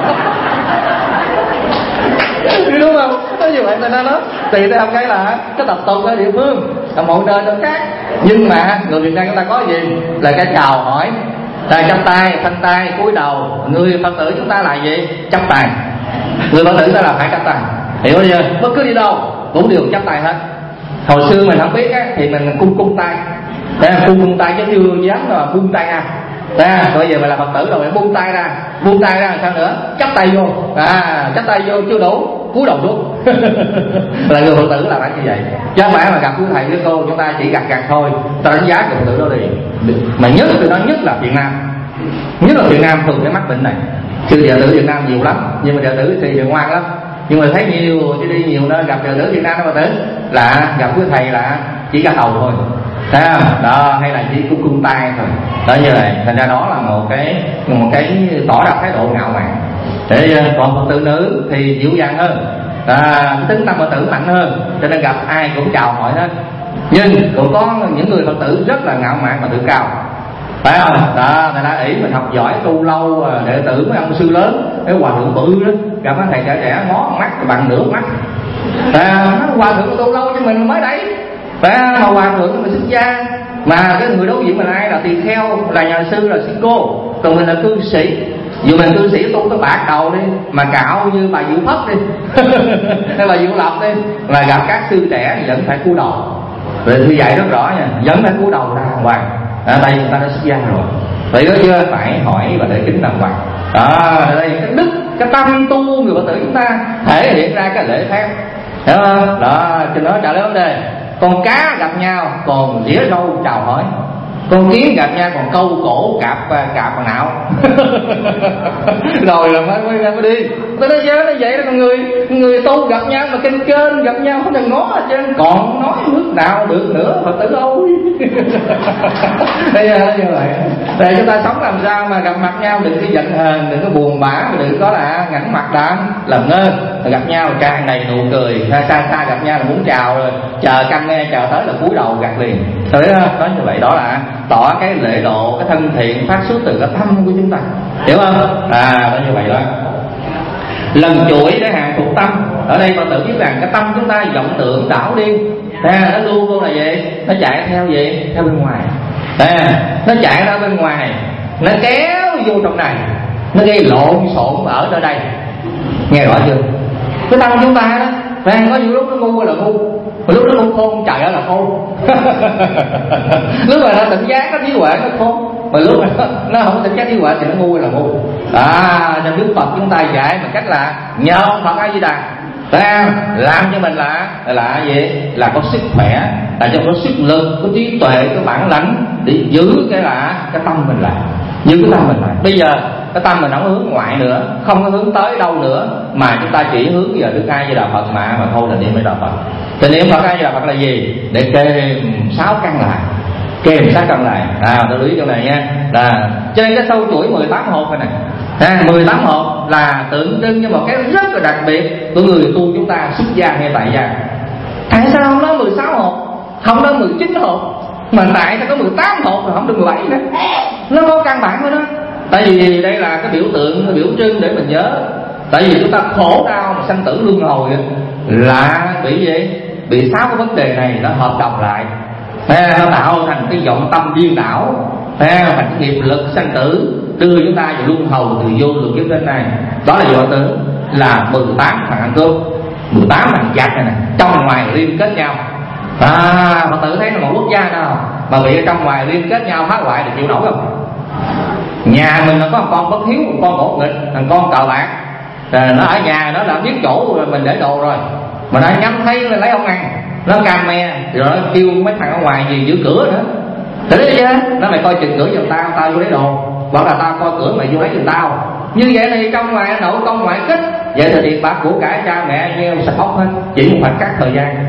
Đúng không? Nói như vậy người ta nói tùy theo cái là cái tập tục ở địa phương, ở mọi nơi nó khác. Nhưng mà người Việt Nam chúng ta có gì là cái chào hỏi, là chắp tay, thân tay, cúi đầu. Người Phật tử chúng ta là gì? Chắp tay. Người Phật tử chúng ta là phải chắp tay, hiểu chưa? Bất cứ đi đâu cũng đều chắp tay hết. Hồi xưa mình không biết á, thì mình cung tay, cung tay chứ chưa dám là buông tay ra. Bây giờ mình là Phật tử rồi phải buông tay ra làm sao nữa? Chắp tay vô, chắp tay vô chưa đủ, cúi đầu đút. Là người Phật tử là phải như vậy, chứ không phải mà gặp quý thầy với cô chúng ta chỉ gặt thôi. Ta đánh giá người Phật tử đó đi. Mà nhất tôi nói nhất là Việt Nam thường cái mắc bệnh này. Sư đệ tử Việt Nam nhiều lắm, nhưng mà đệ tử thì ngoan lắm. Nhưng mà thấy nhiều chứ đi nhiều nơi gặp đệ tử Việt Nam đó, Phật tử là gặp quý thầy là chỉ gật đầu thôi, thấy không? Đó, hay là chỉ cung tay thôi. Đó như vậy, thành ra đó là một cái tỏ ra thái độ ngạo mạn. Để còn Phật tử nữ thì dịu dàng hơn, tính tâm Phật tử mạnh hơn, cho nên gặp ai cũng chào hỏi hết. Nhưng cũng có những người Phật tử rất là ngạo mạn và tự cao, phải không? Đó, người ta ỷ mình học giỏi tu lâu, đệ tử mấy ông sư lớn, cái hòa thượng bự đó, gặp mấy thầy trẻ ngó mắt bằng nửa mắt. Hòa thượng tu lâu cho mình mới đấy, phải không? Mà hòa thượng mình xuất gia, mà cái người đối diện mình ai là tỳ kheo, là nhà sư, là sư cô, còn mình là cư sĩ. Dù mình cư sĩ tu tới bạc đầu đi, mà cạo như bà Diệu Thất đi hay bà Diệu Lập đi, mà gặp các sư trẻ thì vẫn phải cúi đầu. Rồi tôi dạy rất rõ nha, vẫn phải cúi đầu ra hoàng. Đây người ta đã xuất gia rồi, vậy đó chưa? Phải hỏi và để kính đàng hoàng. Đây cái đức, cái tâm tu người Phật tử chúng ta thể hiện ra cái lễ phép, hiểu không? Đó, cho nó trả lời vấn đề. Con cá gặp nhau còn dĩa râu chào hỏi, con kiến gặp nhau còn câu cổ cạp vào não. Rồi là mới đi. Tôi nói chứ nó vậy đó, con người tu gặp nhau mà kênh gặp nhau không đừng ngó ở trên, còn nói bước nào được nữa Phật tử ơi. Bây giờ nó như vậy, để chúng ta sống làm sao mà gặp mặt nhau đừng có giận hờn, đừng có buồn bã, đừng có là ngẩng mặt đạm làm ngơ. Gặp nhau tràn đầy nụ cười, xa gặp nhau là muốn chào rồi, chờ canh nghe chờ tới là cúi đầu gạt liền. Thấy không? Nói như vậy đó là tỏ cái lễ độ, cái thân thiện phát xuất từ cái tâm của chúng ta, hiểu không? Nói như vậy đó. Lần chuỗi để hàng phục tâm. Ở đây Phật tử biết rằng cái tâm chúng ta vọng tưởng đảo điên, nó luôn luôn là gì? Nó chạy theo gì? Theo bên ngoài. Nó chạy ra bên ngoài, nó kéo vô trong này, nó gây lộn xộn ở nơi đây. Nghe rõ chưa? Cái tâm chúng ta đó, có nhiều lúc nó ngu là ngu, lúc nó không khôn, trời ơi là khôn. Lúc mà nó tỉnh giác, nó trí huệ nó khôn, mà lúc mà nó không tỉnh giác trí huệ thì nó ngu là ngu. Nên Đức Phật chúng ta dạy bằng cách là nhờ Phật A Di Đà làm cho mình là gì? Là có sức khỏe, là cho có sức lực, có trí tuệ, có bản lãnh để giữ cái tâm mình lại, giữ cái tâm mình lại. Bây giờ cái tâm mình không hướng ngoại nữa, không có hướng tới đâu nữa, mà chúng ta chỉ hướng về Đức A Di Đà Phật mà thôi là niệm Đà Phật. Thì niệm Phật A Di Đà Phật là gì? Để kèm 6 căn lại, kèm 6 căn lại. Tôi lưu ý chỗ này nha. Cho nên cái sâu chuỗi 18 hộp này 18 hộp là tượng trưng cho một cái rất là đặc biệt của người tu chúng ta xuất gia hay tại gia. Tại sao không nói 16 hộp, không nói 19 hộp, mà tại sao có 18 hộp rồi không được 17 nữa? Nó có căn bản của nó. Tại vì đây là cái biểu tượng, cái biểu trưng để mình nhớ. Tại vì chúng ta khổ đau mà sanh tử luân hồi là bị gì? Bị 6 cái vấn đề này nó hợp đồng lại, nó tạo thành cái vọng tâm điên đảo, thành cái nghiệp lực sanh tử đưa chúng ta vào luân hồi từ vô lượng kiếp đến này. Đó là vọng tưởng, là 18 thằng ăn cơm, 18 thằng giặc này, trong ngoài liên kết nhau. Phật tử thấy là một quốc gia nào mà bị ở trong ngoài liên kết nhau phá hoại thì chịu nổi không? Nhà mình là có một con bất hiếu, một con ngỗ nghịch, thằng con cờ bạc, nó ở nhà nó đã biết chỗ rồi mình để đồ rồi, mà nó nhắm thấy lấy ông ăn, nó cam me rồi nó kêu mấy thằng ở ngoài gì giữ cửa nữa. Thế chứ nó mày coi chừng cửa giùm tao vô lấy đồ, bảo là tao coi cửa mày vô lấy giùm tao. Như vậy thì trong ngoài nội công ngoại kích, vậy thì tiền bạc của cải cha mẹ như sạch ốc hết, chỉ một khoảnh khắc thời gian.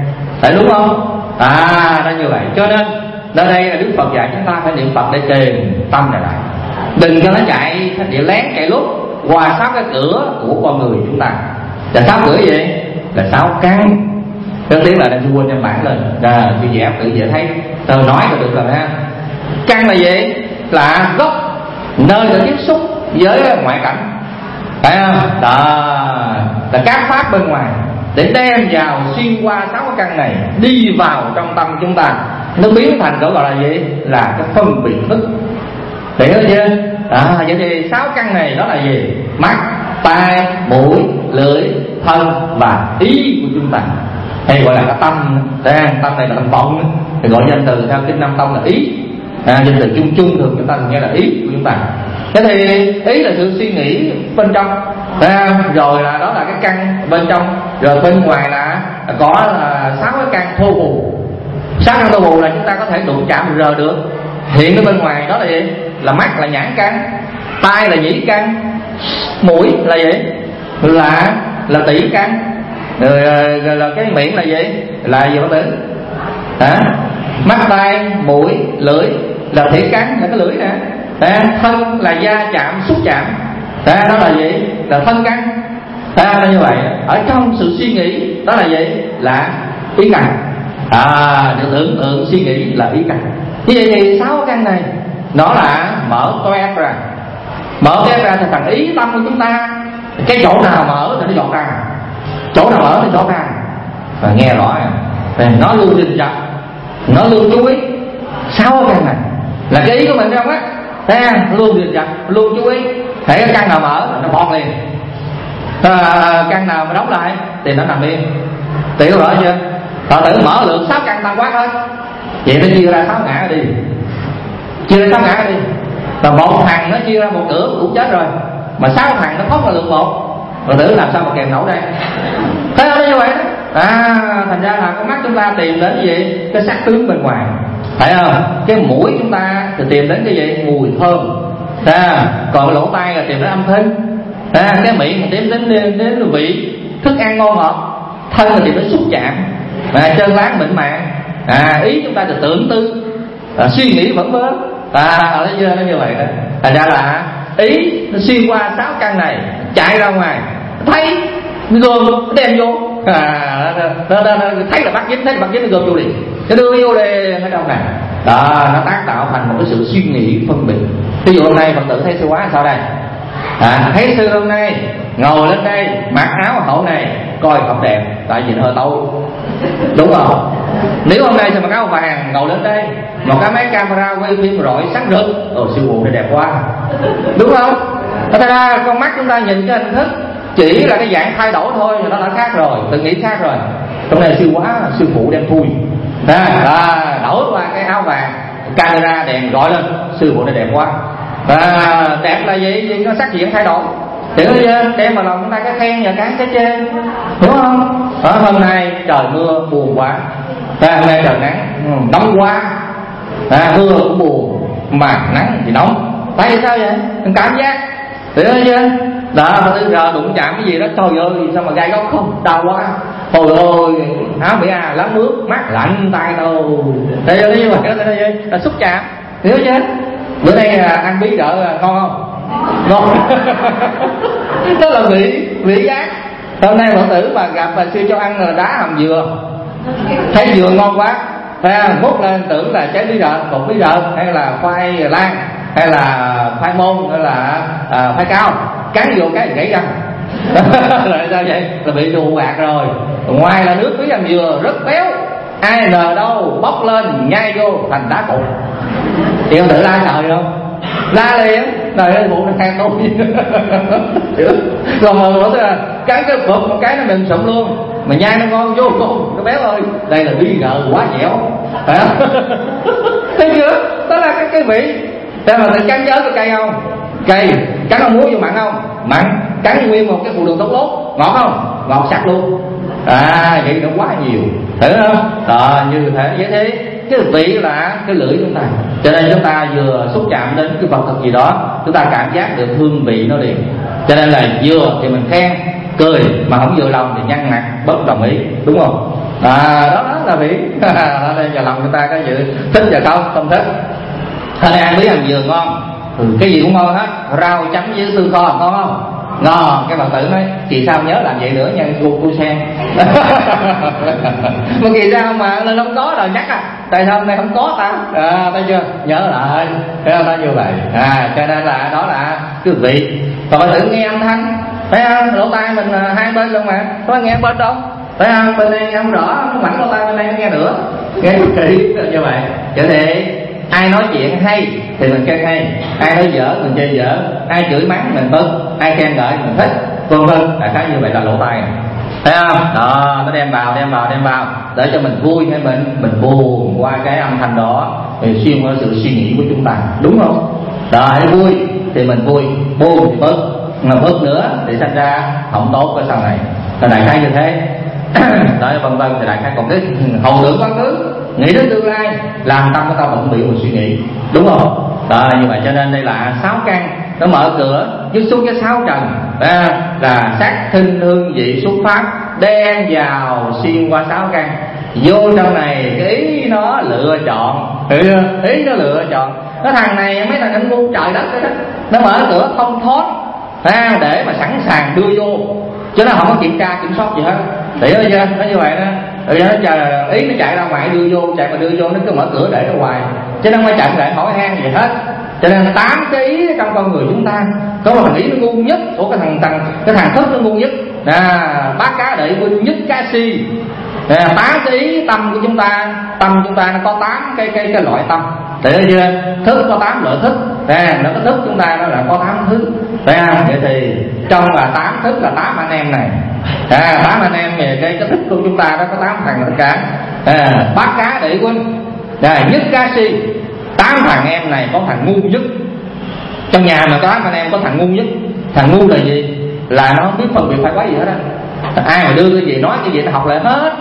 Phải đúng không? Nó như vậy. Cho nên nơi đây là Đức Phật dạy chúng ta phải niệm Phật để kềm tâm này lại, đừng cho nó chạy lén chạy lút qua 6 cái cửa của con người chúng ta. Là 6 cửa gì? Là 6 căn. Đầu tiên là sư quên trong bản lên, tôi vẽ tự dễ thấy, tôi nói là được rồi ha. Căn là gì? Là gốc, nơi để tiếp xúc với ngoại cảnh, phải không? Đó là các pháp bên ngoài để đem vào xuyên qua 6 cái căn này đi vào trong tâm chúng ta, nó biến thành cái gọi là gì? Là cái phân biệt thức. Hiểu chưa? Vậy thì 6 căn này đó là gì? Mắt, tai, mũi, lưỡi, thân và ý của chúng ta, hay gọi là cái tâm. Tâm này là tâm vọng, thì gọi danh từ theo kinh Nam Tông là ý. Danh từ chung chung thường chúng ta nghe là ý của chúng ta. Thế thì ý là sự suy nghĩ bên trong, rồi là đó là cái căn bên trong, rồi bên ngoài là có 6 cái căn thô bù. 6 căn thô bù là chúng ta có thể đụng chạm rờ được, hiện ở bên ngoài đó là gì? Là mắt là nhãn căn, tai là nhĩ căn, mũi là gì? Là tỷ căn, rồi là cái miệng là gì? Là gì bác tử? Mắt, tai, mũi, lưỡi là thị căn, là cái lưỡi nè. Thân là da chạm, xúc chạm, đó là gì? Là thân căn. Nó như vậy. Ở trong sự suy nghĩ đó là gì? Là ý căn. Được tưởng tượng suy nghĩ là ý căn. Như vậy thì 6 căn này nó là mở toét ra. Mở toét ra thì thành ý tâm của chúng ta, cái chỗ nào mở thì nó dọn ra, chỗ nào mở thì dọn ra. Và nghe rõ rồi, nó luôn rình rập, nó luôn chú ý. 6 căn này là cái ý của mình không á, luôn rình rập, luôn chú ý. Thấy cái căn nào mở nó bọt liền, căn nào mà đóng lại thì nó nằm yên. Tiểu rõ chưa? Phật tử mở lượng 6 căn tăng quá thôi, vậy nó chia ra 6 ngã đi, chia ra 6 ngã đi. Và một thằng nó chia ra một cửa cũng chết rồi, mà 6 thằng nó thoát ra lượng một, Phật tử làm sao mà kèm nổi đây? Thấy không? Nó như vậy đó. Thành ra là con mắt chúng ta tìm đến cái gì? Cái sắc tướng bên ngoài, phải không? Cái mũi chúng ta thì tìm đến cái gì? Mùi thơm. Còn cái lỗ tai là tìm đến âm thanh. Cái miệng là tìm đến vị thức ăn ngon ngọt. Thân là tìm đến xúc chạm, chân láng mịn màng. Ý chúng ta thì tưởng tư, suy nghĩ vẩn vơ. Nó như vậy đó. Thành ra là ý nó xuyên qua 6 căn này chạy ra ngoài, thấy gom nó đem vô, nó thấy là bắt dính, thấy là bắt dính nó gom vô liền, nó đưa vô liền ở trong này. Đó, nó tác tạo thành một cái sự suy nghĩ phân biệt. Ví dụ hôm nay Phật tử thấy sư quá sao đây? Thấy sư hôm nay ngồi lên đây mặc áo hậu này coi không đẹp, tại vì nó hơi tối, đúng không? Nếu hôm nay sư mặc áo vàng ngồi lên đây, một cái máy camera quay phim rọi sáng rực, sư phụ này đẹp quá, đúng không? Thật ra con mắt chúng ta nhìn cái hình thức chỉ là cái dạng thay đổi thôi, nó đã khác rồi, tự nghĩ khác rồi. Hôm nay sư quá, sư phụ đem thui, đổi qua cái áo vàng, camera đèn gọi lên, sư phụ này đẹp quá. Đẹp là gì? Vì nó sắc diện thay đổi. Hiểu chưa? Đem vào lòng chúng ta cái khen và cái chê, đúng không? Hôm nay trời mưa buồn quá, hôm nay trời nắng nóng quá, mưa cũng buồn mà nắng thì nóng. Tại vì sao vậy? Cảm giác, hiểu chưa? Đó, tôi giờ đụng chạm cái gì đó, trời ơi sao mà gai góc không, đau quá, ôi ôi áo bị lắm nước, mắt lạnh tay đâu. Đây là như vậy đó, là xúc chạm, hiểu chưa? Bữa nay ăn bí đỡ ngon không? Ngon. Đó là vị giác. Hôm nay Phật tử mà gặp bà sư cho ăn là đá hầm dừa, thấy dừa ngon quá, múc lên tưởng là trái bí đợ, bột bí đợ, hay là khoai lang, hay là khoai môn, hay là khoai cao, cắn vô cái gãy răng. Là sao vậy? Là bị đù gạt rồi. Ngoài là nước bí hầm dừa rất béo, ai ngờ đâu bóc lên nhai vô thành đá cục. Thì ông tự la trời không? La liền, trời ơi bụng nó khang tôi. Còn mà cắn cái bụp một cái nó mềm sụm luôn, mà nhai nó ngon vô cùng, nó béo ơi. Đây là bí ngờ quá dẻo, phải không? Thấy chưa? Đó là cái vị. Thế mà tự cắn nhớ cái cây không? Cây cắn ông muối vô mặn không? Mặn. Cắn nguyên một cái phụ đường tốt lốt, ngọt không? Ngọt sặc luôn. Vậy nó quá nhiều, hiểu không? Như thế cái vị là cái lưỡi chúng ta. Cho nên chúng ta vừa xúc chạm đến cái vật thật gì đó, chúng ta cảm giác được hương vị nó liền. Cho nên là vừa thì mình khen cười, mà không vừa lòng thì nhăn mặt bất đồng ý, đúng không? Đó là biển. Nên giờ lòng người ta có dự thích và không thích. Hôm nay ăn bí ăn dừa ngon, cái gì cũng ngon hết. Rau chấm với xương kho ngon không? Ngon. Cái bà tử nói kỳ sao nhớ làm vậy nữa nha cô Sen. Mà kỳ sao mà lên không có rồi nhắc tại sao hôm nay không có ta? Thấy chưa, nhớ lại nó như vậy. Cho nên là đó là quý vị. Còn bà tử nghe âm thanh thấy không, lỗ tai mình hai bên luôn mà có nghe bên đâu, thấy không, bên đây nghe không rõ, nó mảnh lỗ tai bên đây nó nghe nữa, nghe kỹ như vậy. Vậy thì ai nói chuyện hay thì mình khen hay, ai nói dở mình chê dở, ai chửi mắng mình thích, ai khen ngợi mình thích, vân vân. Đại khái như vậy là lỗ tai, thấy không? Đó, nó đem vào để cho mình vui hay mình buồn qua cái âm thanh đó, thì xuyên qua sự suy nghĩ của chúng ta, đúng không? Đó, hãy vui thì mình vui, buồn thì bớt, mà bớt nữa thì sinh ra không tốt ở sau này. Là đại khái như thế. Đó, vân vân. Thì đại khái còn cái hậu tưởng quá khứ, nghĩ đến tương lai, làm tâm của ta bận bịu một suy nghĩ, đúng không? Đó, như vậy cho nên đây là sáu căn, nó mở cửa dứt xuống cái sáu trần, là sắc thinh hương vị xuất phát, đen vào xuyên qua sáu căn, vô trong này cái ý nó lựa chọn, ý nó lựa chọn. Cái thằng này mấy thằng anh ngu trời đất đó, nó mở cửa thông thoáng để mà sẵn sàng đưa vô, chứ nó không có kiểm tra kiểm soát gì hết. Để chưa, nó như vậy đó. Rồi nó chờ ý nó chạy ra ngoài đưa vô, chạy mà đưa vô nó cứ mở cửa để nó hoài, chứ nó không phải chạy lại hỏi han gì hết. Cho nên 8 cái ý trong con người chúng ta, có một thằng ý nó ngu nhất, của cái thằng thức nó ngu nhất, bát cá đệ huynh nhất cá si. 8 cái ý tâm của chúng ta, tâm chúng ta nó có 8 cái loại tâm. Để chưa, thức có 8 loại thức, nó có thức chúng ta nó là có 8 thứ. Vậy thì trong là 8 thức là 8 anh em này, 8 anh em về cái thức của chúng ta đó có 8 thằng tất cả. Bát cá đệ huynh nhất cá si, 8 thằng em này có thằng ngu nhất. Trong nhà mà có 8 anh em có thằng ngu nhất. Thằng ngu là gì? Là nó không biết phân biệt phải quá gì hết á. Ai mà đưa cái gì nói cái gì nó học lại hết.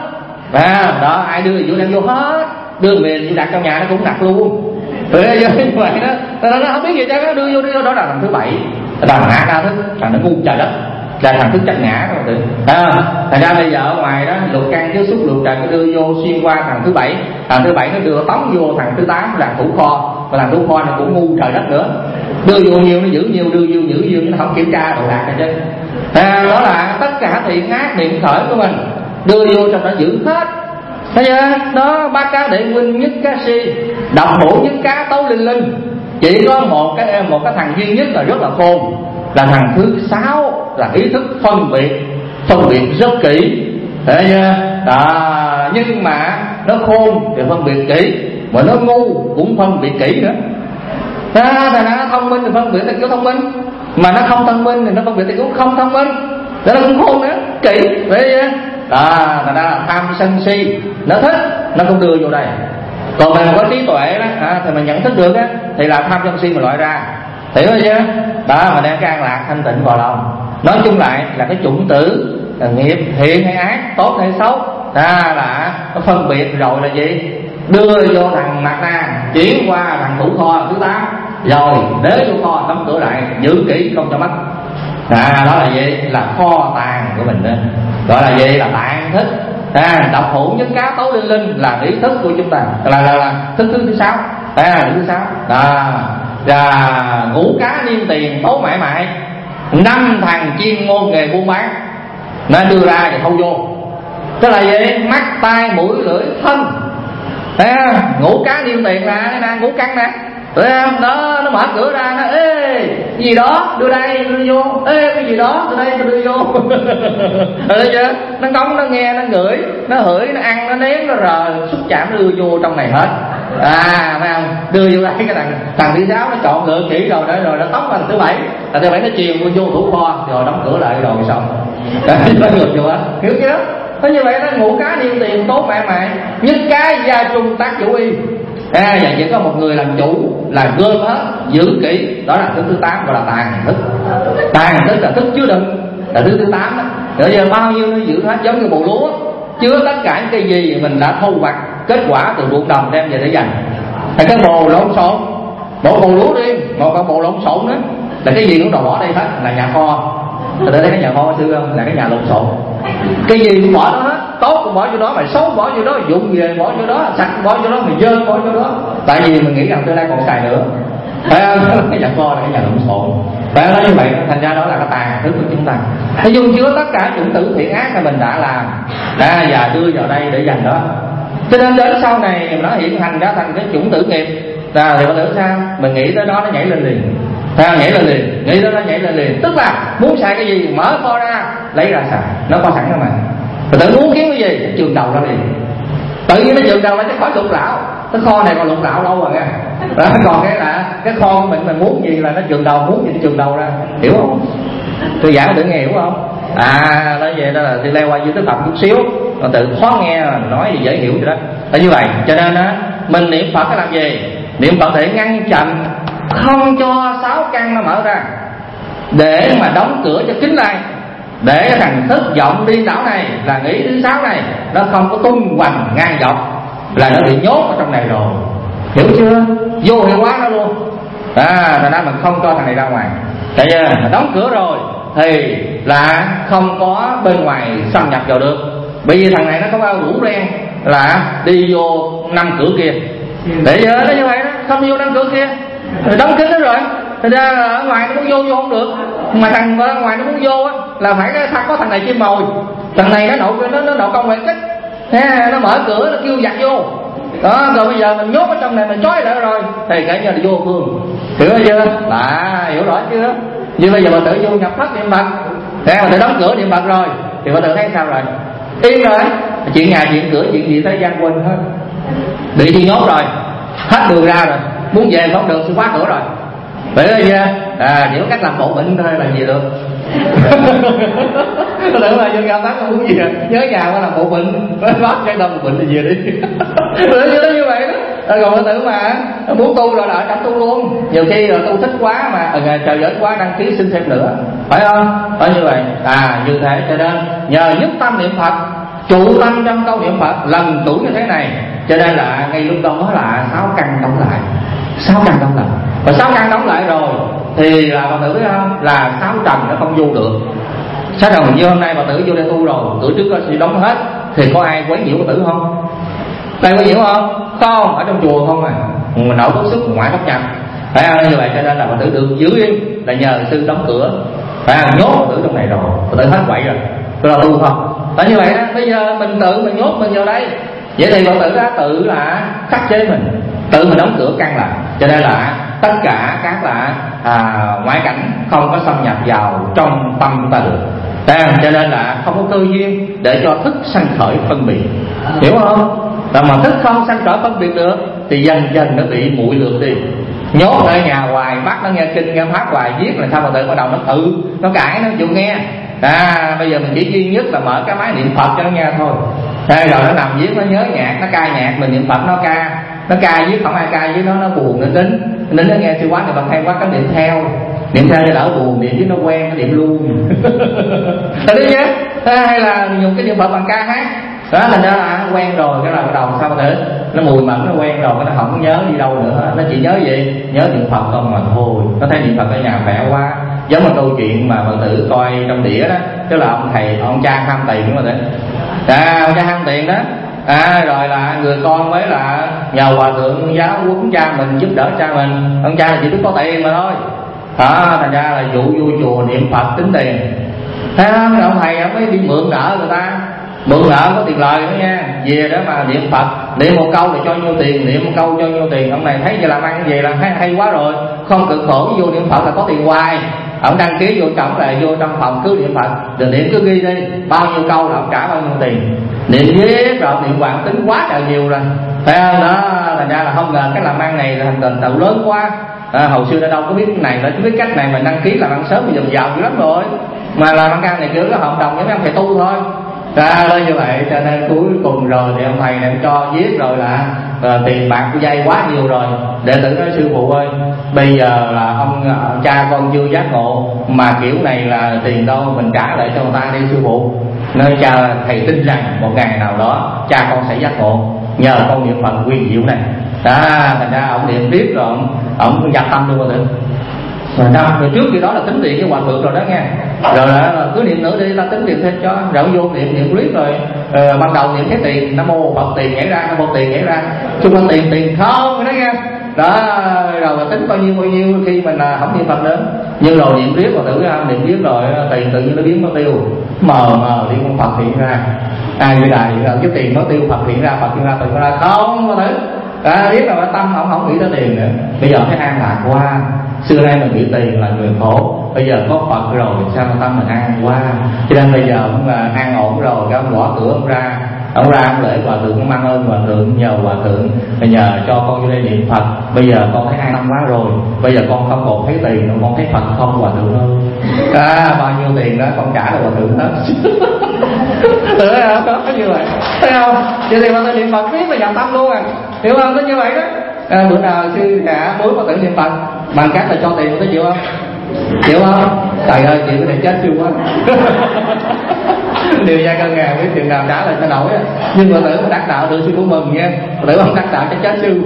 Đó, ai đưa vô đem vô hết, đưa về đặt trong nhà nó cũng đặt luôn. Như vậy đó, nó không biết gì chứ, nó đưa vô đó là thằng thứ 7, thằng ngã ra thức, thằng nó ngu trời đất, là thằng thức chấp ngã rồi. Thành ra bây giờ ở ngoài đó lục căn chiếu xuất lục trần nó đưa vô xuyên qua thằng thứ 7, thằng thứ 7 nó đưa tống vô thằng thứ 8 là thủ kho, và thằng thủ kho này cũng ngu trời đất nữa, đưa vô nhiều nó giữ nhiều, đưa vô giữ nhiều, nó không kiểm tra đồ đạc rồi chứ. Đó là tất cả thiện ác niệm khởi của mình đưa vô trong đó giữ hết. Thấy chưa? Đó, bát cá đệ huynh nhất cá si, độc hữu nhất cá tấu linh linh. Chỉ có một cái thằng duy nhất là rất là khôn, là thằng thứ 6 là ý thức phân biệt rất kỹ. Thấy chưa? Đó, nhưng mà nó khôn thì phân biệt kỹ, mà nó ngu cũng phân biệt kỹ nữa. Thành ra nó thông minh thì phân biệt thì kiểu thông minh, mà nó không thông minh thì nó phân biệt thì cũng không thông minh. Đó nó cũng khôn nữa, kỹ. Thấy chưa? Thành ra là tham sân si nó thích, nó cũng đưa vô đây. Còn mình có trí tuệ đó, thì mình nhận thức được á, thì là tham sân si mình loại ra, hiểu chưa? Đó, mà đem cái an lạc thanh tịnh vào lòng. Nói chung lại là cái chủng tử là nghiệp thiện hay ác, tốt hay xấu, là nó phân biệt rồi là gì? Đưa vô thằng mặt na, chuyển qua thằng thủ kho thứ 8, rồi để vô kho đóng cửa lại, giữ kỹ không cho mất. Đó là gì? Là kho tàng của mình đó. Gọi là gì? Là tạng thức. Độc hữu nhất cá tấu linh linh là ý thức của chúng ta, là thức thứ 6. Thứ 6. Và ngũ cá niêm tiền tấu mãi mãi, 5 thằng chuyên môn nghề buôn bán, nó đưa ra và thâu vô. Tức là gì? Mắt, tai, mũi, lưỡi, thân. Ngũ cá niêm tiền là nè, ngũ căn nè. Đó, nó mở cửa ra, nó ê cái gì đó đưa đây đưa vô, ê cái gì đó từ đây đưa vô. Thấy chưa? Nó ngóng, nó nghe, nó ngửi, nó hửi, nó ăn, nó nếm, nó rờ, xúc chạm, nó đưa vô trong này hết. Thấy không? Đưa vô đây cái thằng thứ 6 nó chọn lựa kỹ rồi nó tóc vào thứ 7, là thứ 7 nó chiều vô thủ kho rồi đóng cửa lại rồi xong. Nó ngược vô hết, hiểu chưa? Thế như vậy nó ngũ cá niêm tiền tốt mẹ nhất cá gia trung tác chủ y. Và chỉ có một người làm chủ là gom hết, giữ kỹ. Đó là thức thứ 8 gọi là tàn thức. Tàn thức là thức chứa đựng, là thứ 8 đó. Rồi giờ bao nhiêu nó giữ hết, giống như bồ lúa chứa tất cả những cái gì mình đã thu hoạch kết quả từ ruộng đồng đem về để dành. Thì cái bồ lộn xộn, bộ bồ lúa đi, một cái bồ lộn xộn nữa là cái gì cũng đổ bỏ đây hết, là nhà kho. Tôi thấy cái nhà kho xưa không? Là cái nhà lộn xộn, cái gì cũng bỏ đó hết. tốt cũng bỏ vô đó, mày xấu bỏ vô đó, dụng về bỏ vô đó, sạch bỏ vô đó, mày dơ bỏ vô đó. Tại vì mình nghĩ rằng tương lai còn xài nữa, phải không? Cái nhà kho là cái nhà lộn xộn, phải nói như vậy. Thành ra đó là cái tàn thức của chúng ta, nó dung chứa tất cả chủng tử thiện ác mà mình đã làm và đưa vào đây để dành đó. Cho nên đến sau này nó hiện hành ra thành cái chủng tử nghiệp thì có tưởng sao mình nghĩ tới đó nó nhảy lên liền, nhảy lên liền, nghĩ tới nó nhảy lên liền. Tức là muốn xài cái gì mở kho ra lấy ra xài, nó có sẵn đó mà. Rồi tự muốn kiếm cái gì trường đầu ra liền, tự nhiên nó trường đầu ra chứ khỏi lục lạo. Cái kho này còn lục lạo đâu rồi nha. Còn cái là cái kho của mình muốn gì là nó trường đầu, muốn gì nó trường đầu ra, hiểu không? Tôi giảng tự nghe hiểu không? Nói vậy đó là tôi leo qua dưới cái tập chút xíu, mà tự khó nghe nói gì dễ hiểu vậy đó. Là như vậy, cho nên á mình niệm Phật cái làm gì? Niệm Phật để ngăn chặn không cho sáu căn nó mở ra, để mà đóng cửa cho kín lại, để cái thằng thức vọng điên đảo này là nghĩ thứ sáu này nó không có tung hoành ngang dọc, là nó bị nhốt ở trong này rồi, hiểu chưa? Vô hiệu hóa nó luôn. Thành ra mình không cho thằng này ra ngoài, tại vì mà đóng cửa rồi thì là không có bên ngoài xâm nhập vào được. Bởi vì thằng này nó có bao rủ ren là đi vô 5 cửa kia, để giờ nó như vậy đó, không vô 5 cửa kia rồi đóng kín nó rồi. Thật ra là ở ngoài nó muốn vô không được, mà thằng ở ngoài nó muốn vô á là phải có thằng này chim mồi, thằng này nó nộ công nguyện kích, nó mở cửa nó kêu giặt vô đó. Rồi bây giờ mình nhốt ở trong này mình trói lại rồi thì cả nhà là vô phương, hiểu chưa? Hiểu rõ chưa? Như bây giờ bà tự vô nhập thất niệm Phật, bà tự đóng cửa niệm Phật rồi thì bà tự thấy sao rồi? Yên rồi, chuyện nhà chuyện cửa chuyện gì tới gian quên hết, bị đi nhốt rồi, hết đường ra rồi, muốn về không được sự khóa cửa rồi, vậy đó chưa? Chỉ có cách làm bộ bệnh thôi là gì được. Tôi tưởng là dân cao tác không muốn gì nhớ nhà có làm bộ bệnh, bắt cái đông bệnh thì về đi. Nó như vậy đó. Còn tôi tưởng mà muốn tu rồi là ở trong tu luôn, nhiều khi là tu thích quá mà trời giỡn quá đăng ký xin thêm nữa, phải không? Phải như vậy. Như thế cho nên nhờ nhất tâm niệm Phật, trụ tâm trong câu niệm Phật lần tuổi như thế này, cho nên là ngay lúc đó là 6 căn đóng lại, 6 căn đóng lại. Và 6 căn đóng lại rồi thì là bà tử biết không, là 6 trần nó không vô được. 6 trần như hôm nay bà tử vô đây tu rồi, cửa trước có sự đóng hết thì có ai quấy nhiễu bà tử không? Đây quấy nhiễu không? Không, ở trong chùa không à, nội có sức ngoại có nhập, phải không? Như vậy cho nên là bà tử được giữ yên là nhờ sư đóng cửa, phải không? Nhốt bà tử trong này rồi, bà tử hết quậy rồi, tôi là tu không? Tại như vậy đó, bây giờ mình tự mình nhốt mình vào đây, vậy thì bà tử đã tự là khắc chế mình, tự mình đóng cửa căn lại, cho nên là tất cả các là ngoại cảnh không có xâm nhập vào trong tâm ta được. Cho nên là không có cơ duyên để cho thức sanh khởi phân biệt, hiểu không? Mà thức không sanh khởi phân biệt được thì dần dần nó bị muội lược đi, nhốt ở nhà hoài, bắt nó nghe kinh nghe pháp hoài, viết là sao mà tự bắt đầu nó cãi, nó chịu nghe. Bây giờ mình chỉ duy nhất là mở cái máy niệm Phật cho nó nghe thôi. Rồi nó nằm viết, nó nhớ nhạc, nó ca nhạc, mình niệm Phật nó ca viết, không ai ca với nó buồn, nó nín nó nghe sư quá thì bằng hay quá, cái niệm theo cho đỡ buồn, niệm với nó quen nó niệm luôn. Thấy chứ? Hay là dùng cái niệm Phật bằng ca hát đó, thành ra là quen rồi cái là bắt đầu sao mà nó mùi mẫn, nó quen rồi nó không nhớ đi đâu nữa, nó chỉ nhớ gì, nhớ niệm Phật không mà thôi. Nó thấy niệm Phật ở nhà khỏe quá, giống một câu chuyện mà bạn tự coi trong đĩa đó, tức là ông cha ham tiền đúng không ạ? Ông cha ham tiền đó, rồi là người con mới là nhờ hòa thượng giáo huấn cha mình, giúp đỡ cha mình. Ông cha chỉ biết có tiền mà thôi, thành ra là dụ vô chùa niệm Phật tính tiền. Thấy không? Ông thầy mới đi mượn nợ người ta, mượn nợ có tiền lời nữa nha, về đó mà niệm Phật, niệm một câu thì cho nhiêu tiền, niệm một câu cho nhiêu tiền. Ông này thấy vậy làm ăn về là hay quá rồi, không cực khổ, vô niệm Phật là có tiền hoài. Ông đăng ký vô trọng là vô trong phòng cứ niệm Phật, rồi niệm cứ ghi đi bao nhiêu câu là ông trả bao nhiêu tiền, niệm viết rồi niệm hoàng tính quá trời nhiều rồi, thấy không? Đó, thành ra là không ngờ cái làm ăn này là thành tần tựu lớn quá. Hồi xưa đã đâu có biết cái này, đã biết cách này mình đăng ký làm ăn sớm bây giờ giàu dữ lắm rồi, mà làm ăn này kiểu có hợp đồng với mấy ông thầy tu thôi. Như vậy cho nên cuối cùng rồi thì ông thầy này cho viết rồi là tiền bạc của dây quá nhiều rồi. Đệ tử nói sư phụ ơi, bây giờ là ông cha con chưa giác ngộ, mà kiểu này là tiền đâu mình trả lại cho người ta đi sư phụ. Nên cha thầy tin rằng một ngày nào đó cha con sẽ giác ngộ nhờ con niệm Phật quyền diệu này. Thành ra ông niệm tiếp rồi ông nhập tâm luôn rồi. Rồi trước khi đó là tính tiền với hòa thượng rồi đó nghe. Rồi là cứ niệm nữa đi, ta tính tiền thêm cho. Rồi vô niệm riết rồi ban đầu niệm cái tiền nam mô Phật, tiền nhảy ra, nam mô tiền nhảy ra, chung quanh tiền không đó nghe. Đó rồi mà tính bao nhiêu khi mình không niệm Phật nữa. Nhưng rồi niệm riết và tự niệm riết rồi tiền tự nhiên nó biến mất tiêu, mờ đi con Phật hiện ra. Ai như này cái tiền nó tiêu, Phật hiện ra, Phật hiện ra không có thứ. Biết là tâm không nghĩ tới tiền nữa. Bây giờ thấy an lạc qua. Xưa nay mình nghĩ tiền là người khổ, bây giờ có Phật rồi sao mà tâm mình an qua. Cho nên bây giờ cũng là an ổn rồi, cái ông gõ cửa ông ra ông lễ hòa thượng, ông mang ơn hòa thượng, nhờ hòa thượng nhờ cho con vô đây niệm Phật. Bây giờ con thấy an tâm quá rồi, bây giờ con không còn thấy tiền nữa, con thấy Phật không hòa thượng ơi. Bao nhiêu tiền đó con trả được hòa thượng hết. Thấy không? Có như vậy, thấy không? Vậy thì mà tôi niệm Phật biết là nhập tâm luôn hiểu không? Nó như vậy đó. Bữa nào sư cả muốn có tự niệm Phật bằng cách là cho tiền, có chịu không? Chịu không? Trời ơi, chịu cái này chết chưa quá. Điều ra cân ngàn biết chừng nào trả lại cho nổi. Nhưng mà tử mà đắc đạo tự sư cũng mừng nha. Tử không đắc đạo chắc chết sư.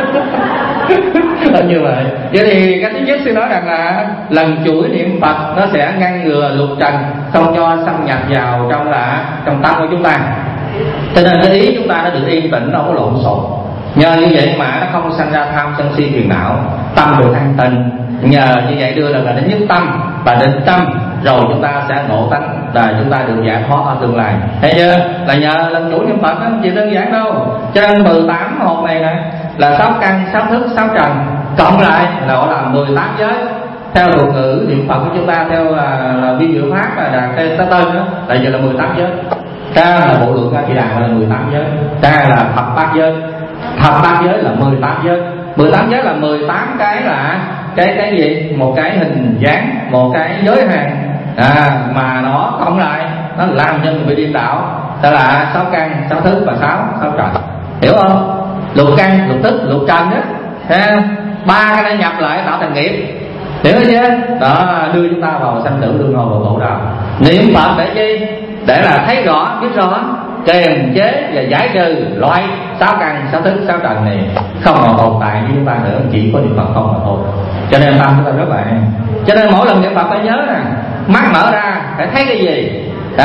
Như vậy. Vậy thì cái thứ nhất sư nói rằng là lần chuỗi niệm Phật nó sẽ ngăn ngừa lục trần, không cho xâm nhập vào trong tâm của chúng ta. Cho nên cái ý chúng ta nó được yên tĩnh, không có lộn xộn. Nhờ như vậy mà nó không sanh ra tham sân si phiền não, tâm được an tịnh. Nhờ như vậy đưa là nó nhất tâm và định tâm, rồi chúng ta sẽ ngộ tánh và chúng ta được giải thoát ở tương lai. Thấy chưa? Là nhờ lần chủ niệm Phật đó, không chỉ đơn giản đâu. Cho nên 18 hộp này nè là 6 căn, 6 thức, 6 trần cộng lại là gọi là 18 giới. Theo thuật ngữ niệm Phật của chúng ta, theo là vi diệu pháp là tên đó, là giờ là 18 giới. Ca là bộ lượng ca chỉ đàn là 18 giới. Ca là thập bát giới. Thập bát giới là 18 giới. 18 giới là 18 cái là cái gì? Một cái hình dáng, một cái giới hạn mà nó cộng lại nó làm cho mình bị điên đảo. Đó là 6 căn, 6 thức và 6 trần. Hiểu không? Lục căn, lục thức, lục trần đó. Ba cái này nhập lại tạo thành nghiệp. Hiểu chưa? Đó, đưa chúng ta vào sanh tử luân hồi và khổ đau. Niệm Phật để chi? Để là thấy rõ, biết rõ, kiềm chế và giải trừ loại 6 căn, 6 thức, 6 trần này không còn tồn tại với chúng ta nữa, chỉ có niệm Phật không mà thôi. Cho nên tâm chúng ta rất là an. Cho nên mỗi lần niệm Phật phải nhớ nè, mắt mở ra phải thấy cái gì,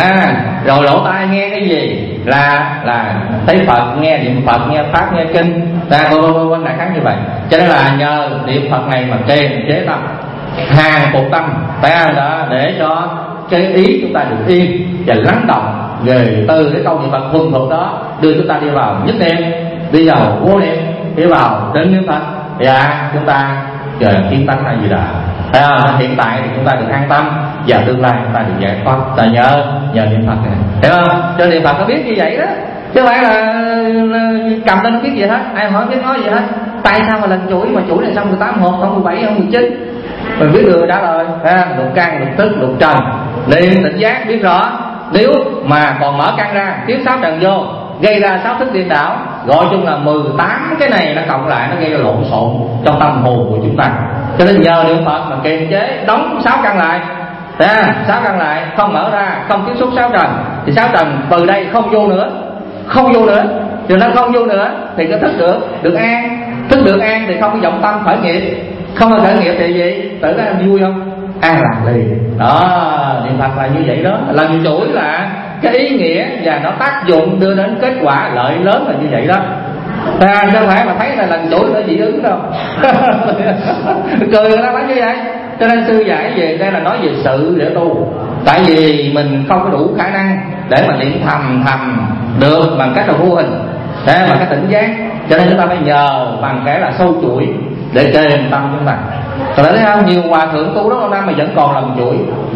rồi lỗ tai nghe cái gì, là thấy Phật, nghe niệm Phật, nghe pháp, nghe kinh, vân đại khái như vậy. Cho nên là nhờ niệm Phật này mà kiềm chế tâm, hàng phục tâm, phải không đó, để cho cái ý chúng ta được yên và lắng động. Về từ cái câu niệm Phật thuần thục đó đưa chúng ta đi vào nhất niệm, đi vào vô niệm, đi vào đến niệm Phật, và chúng ta kiến tánh hay gì đó. Hiện tại thì chúng ta được an tâm, và tương lai chúng ta được giải thoát là nhờ niệm Phật này, hiểu không? Cho niệm Phật nó biết như vậy đó, chứ không phải là cầm lên không biết gì hết, ai hỏi biết nói gì hết. Tại sao mà lần chuỗi mà chuỗi này xong 18 hộp, không 17, không 19? Mình biết được trả lời. Lục căn, lục thức, lục trần, niệm tỉnh giác biết rõ. Nếu mà còn mở căn ra, thiếu 6 trần vô, gây ra 6 thức điên đảo, gọi chung là 18 cái này nó cộng lại, nó gây ra lộn xộn trong tâm hồn của chúng ta. Cho nên nhờ niệm Phật mà kiềm chế, đóng 6 căn lại, 6 căn lại, không mở ra, không tiếp xúc 6 trần, thì 6 trần từ đây không vô nữa. Cho nên không vô nữa thì cái thức được an. Thức được an thì không có vọng tâm khởi nghiệp. Không có khởi nghiệp thì gì? Tự nó vui không? An lạc liền. Đó, niệm Phật là như vậy đó. Lần chuỗi là cái ý nghĩa và nó tác dụng đưa đến kết quả lợi lớn là như vậy đó. Chứ không phải mà thấy là lần chuỗi nó dị ứng đâu. Cười người ta nói như vậy. Cho nên sư giải về đây là nói về sự để tu. Tại vì mình không có đủ khả năng để mà niệm thầm được bằng cách là vô hình, bằng cái tỉnh giác. Cho nên chúng ta phải nhờ bằng cái là sâu chuỗi để kềm tâm chúng ta. Còn thấy không? Nhiều hòa thượng tu đó lâu năm mà vẫn còn lần chuỗi.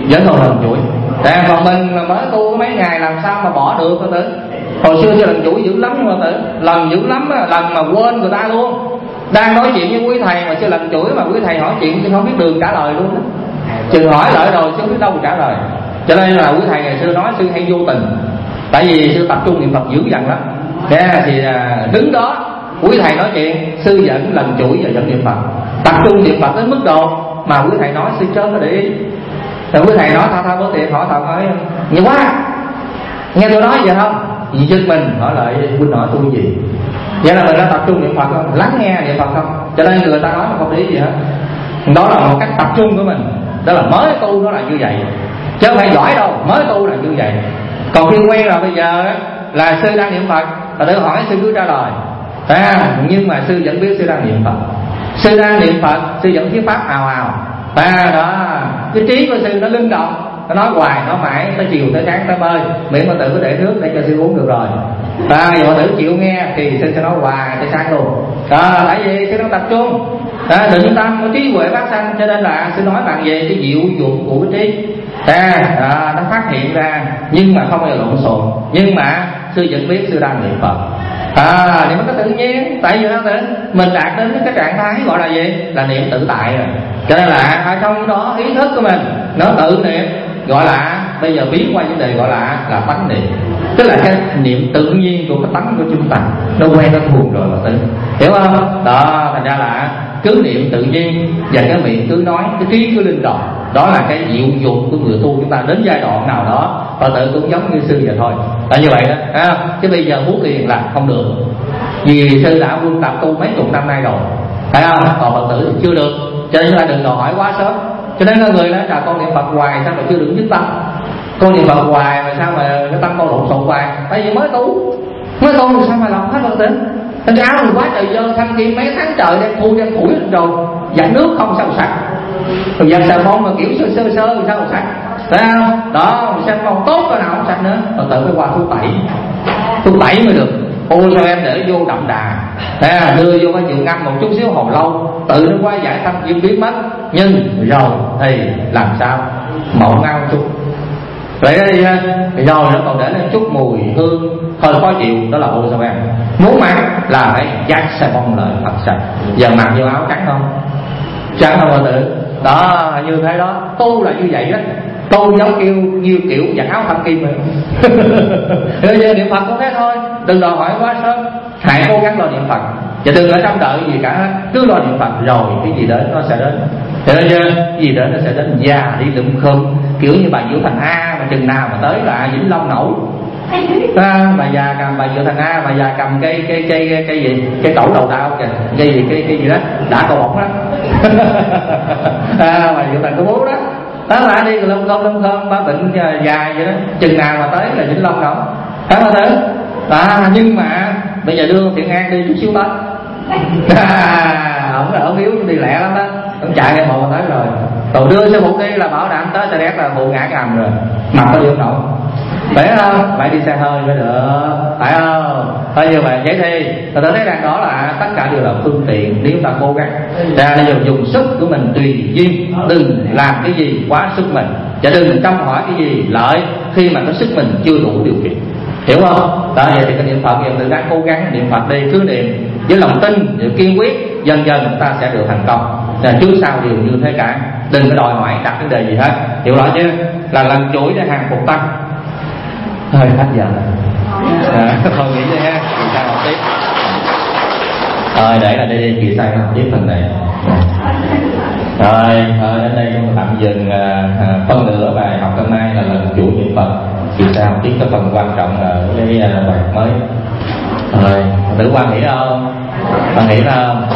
Còn mình mới tu có mấy ngày làm sao mà bỏ được Phật tử. Hồi xưa cho lần chuỗi dữ lắm nhưng mà lần dữ lắm, lần mà quên người ta luôn. Đang nói chuyện với quý thầy mà chưa lần chuỗi mà quý thầy hỏi chuyện chứ không biết đường trả lời luôn đó. Chừng hỏi lại rồi chứ không biết đâu trả lời. Cho nên là quý thầy ngày xưa nói sư hay vô tình. Tại vì sư tập trung niệm Phật dữ dằn lắm. Thì đứng đó quý thầy nói chuyện, sư dẫn lần chuỗi và dẫn niệm Phật, tập trung niệm Phật đến mức độ mà quý thầy nói sư chớ có để ý. Rồi quý thầy nói tha bữa tiệc hỏi thật hỏi nhiều quá, nghe tôi nói vậy không? Vì giật mình hỏi lại huynh hỏi tôi gì? Vậy là mình đã tập trung niệm Phật không? Lắng nghe niệm Phật không? Cho nên người ta nói mà không để ý gì hết. Đó là một cách tập trung của mình. Đó là mới tu nó là như vậy, chứ không phải giỏi đâu, mới tu là như vậy. Còn khi quen rồi bây giờ đó, là sư đang niệm Phật, và tự hỏi sư cứ trả lời nhưng mà sư vẫn biết sư đang niệm Phật. Sư đang niệm Phật, sư vẫn thuyết pháp ào ào đó. Cái trí của sư nó linh động, nó nói hoài nói mãi tới chiều tới sáng tới bơi, miệng mà tự có để nước để cho sư uống được rồi. Giờ tự chịu nghe thì sư sẽ nói hoài tới sáng luôn. Tại vì sư đang tập trung, định tâm của trí huệ phát sanh, cho nên là sư nói bằng về cái diệu dụng của cái trí. Nó phát hiện ra nhưng mà không bao giờ lộn xộn, nhưng mà sư vẫn biết sư đang niệm Phật. Thì nó có tự nhiên, tại vì mình đạt đến cái trạng thái gọi là gì, là niệm tự tại rồi. Cho nên là ở trong đó ý thức của mình nó tự niệm, gọi là bây giờ biến qua vấn đề gọi là tánh niệm, tức là cái niệm tự nhiên của cái tánh của chúng ta, nó quen nó thuộc rồi mà tự hiểu không? Đó, thành ra là cứ niệm tự nhiên và cái miệng cứ nói, cái trí cứ linh động. Đó là cái diệu dụng của người tu chúng ta đến giai đoạn nào đó, Phật tử cũng giống như sư vậy thôi, là như vậy đó. Chứ bây giờ muốn liền là không được, vì sư đã quân tập tu mấy chục năm nay rồi, phải không? Còn Phật tử thì chưa được, cho nên chúng ta đừng đòi hỏi quá sớm. Cho nên có người nói là con niệm Phật hoài sao mà chưa được dứt tâm, con niệm Phật hoài mà sao mà cái tâm con lộn xộn hoài. Tại vì mới tu thì sao mà lọc hết Phật tử. Cái áo mình quá trời dơ, thanh kim mấy tháng trời đem thu đem phủi rồi, giặt nước không sao sạch, rồi giặt xà bông mà kiểu sơ thì sao mà sạch, thấy không? Đó, xà bông tốt cái nào không sạch nữa, Phật tử phải qua thu tẩy mới được. Sao em để vô đậm đà, đưa vô cái giường ngâm một chút xíu hồi lâu, tự nó qua giải tâm duyên biến mất. Nhưng rồi thì làm sao màu ngao chút vậy đó đi ha, rồi nó còn để lên chút mùi hương hơi khó chịu, đó là sao em muốn mặc là phải dắt xà bông lại thật sạch. Giờ mặc vô áo trắng không? Trắng không Phật tử? Đó, như thế đó, tu là như vậy đó. Tu giống như kiểu giặt áo thanh kim rồi. Bây giờ niệm Phật cũng thế thôi, đừng đòi hỏi quá sớm, hãy cố gắng lo niệm Phật và đừng ở trong đợi gì cả, cứ lo niệm Phật rồi cái gì đến nó sẽ đến. Thế nên chưa? Gì đến nó sẽ đến, già đi lụm khum kiểu như bà Diệu Thành A mà chừng nào mà tới là Vĩnh Long nổi. Bà già cầm bà Diệu Thành A, bà già cầm cây gì, cây cẩu đầu tao kìa, cây gì đó đã cầu bổng đó. Bà Diệu Thành có bố đó. Đó là đi lông khom ba bệnh dài vậy đó, chừng nào mà tới là Vĩnh Long đâu, phải không tới? Nhưng mà bây giờ đưa Thiện An đi chút xíu tới, ổng là ổng yếu đi lẹ lắm đó, ổng chạy ngay một tới rồi, còn đưa xe phụ đi là bảo đảm tới xe đét là phụ ngã cái hầm rồi, mặt có điêu nổi, phải không? Phải đi xe hơi mới được, phải không? Thôi như vậy vậy thì tôi thấy rằng đó là tất cả đều là phương tiện nếu ta cố gắng ra để dùng sức của mình tùy duyên, đừng làm cái gì quá sức mình, và đừng trông hỏi cái gì lợi khi mà cái sức mình chưa đủ điều kiện, hiểu không? Đó, vậy thì cái niệm Phật mình đang cố gắng niệm Phật đi, cứ niệm với lòng tin, với kiên quyết, dần dần ta sẽ được thành công. Trước sau đều như thế cả, đừng có đòi hỏi đặt vấn đề gì hết, hiểu rõ chứ? Là lần chuỗi để hàng phục tăng. Thôi hết giờ rồi, thôi nghỉ đi ha, kỳ sai học tiếp. Rồi để là đi kỳ sai học tiếp phần này. Rồi đến đây chúng tạm dừng phân nửa bài học hôm nay là lần chuỗi niệm Phật. Kỳ sai học tiếp cái phần quan trọng là cái bài mới. Rồi tử quan nghĩ không? Bạn nghĩ không?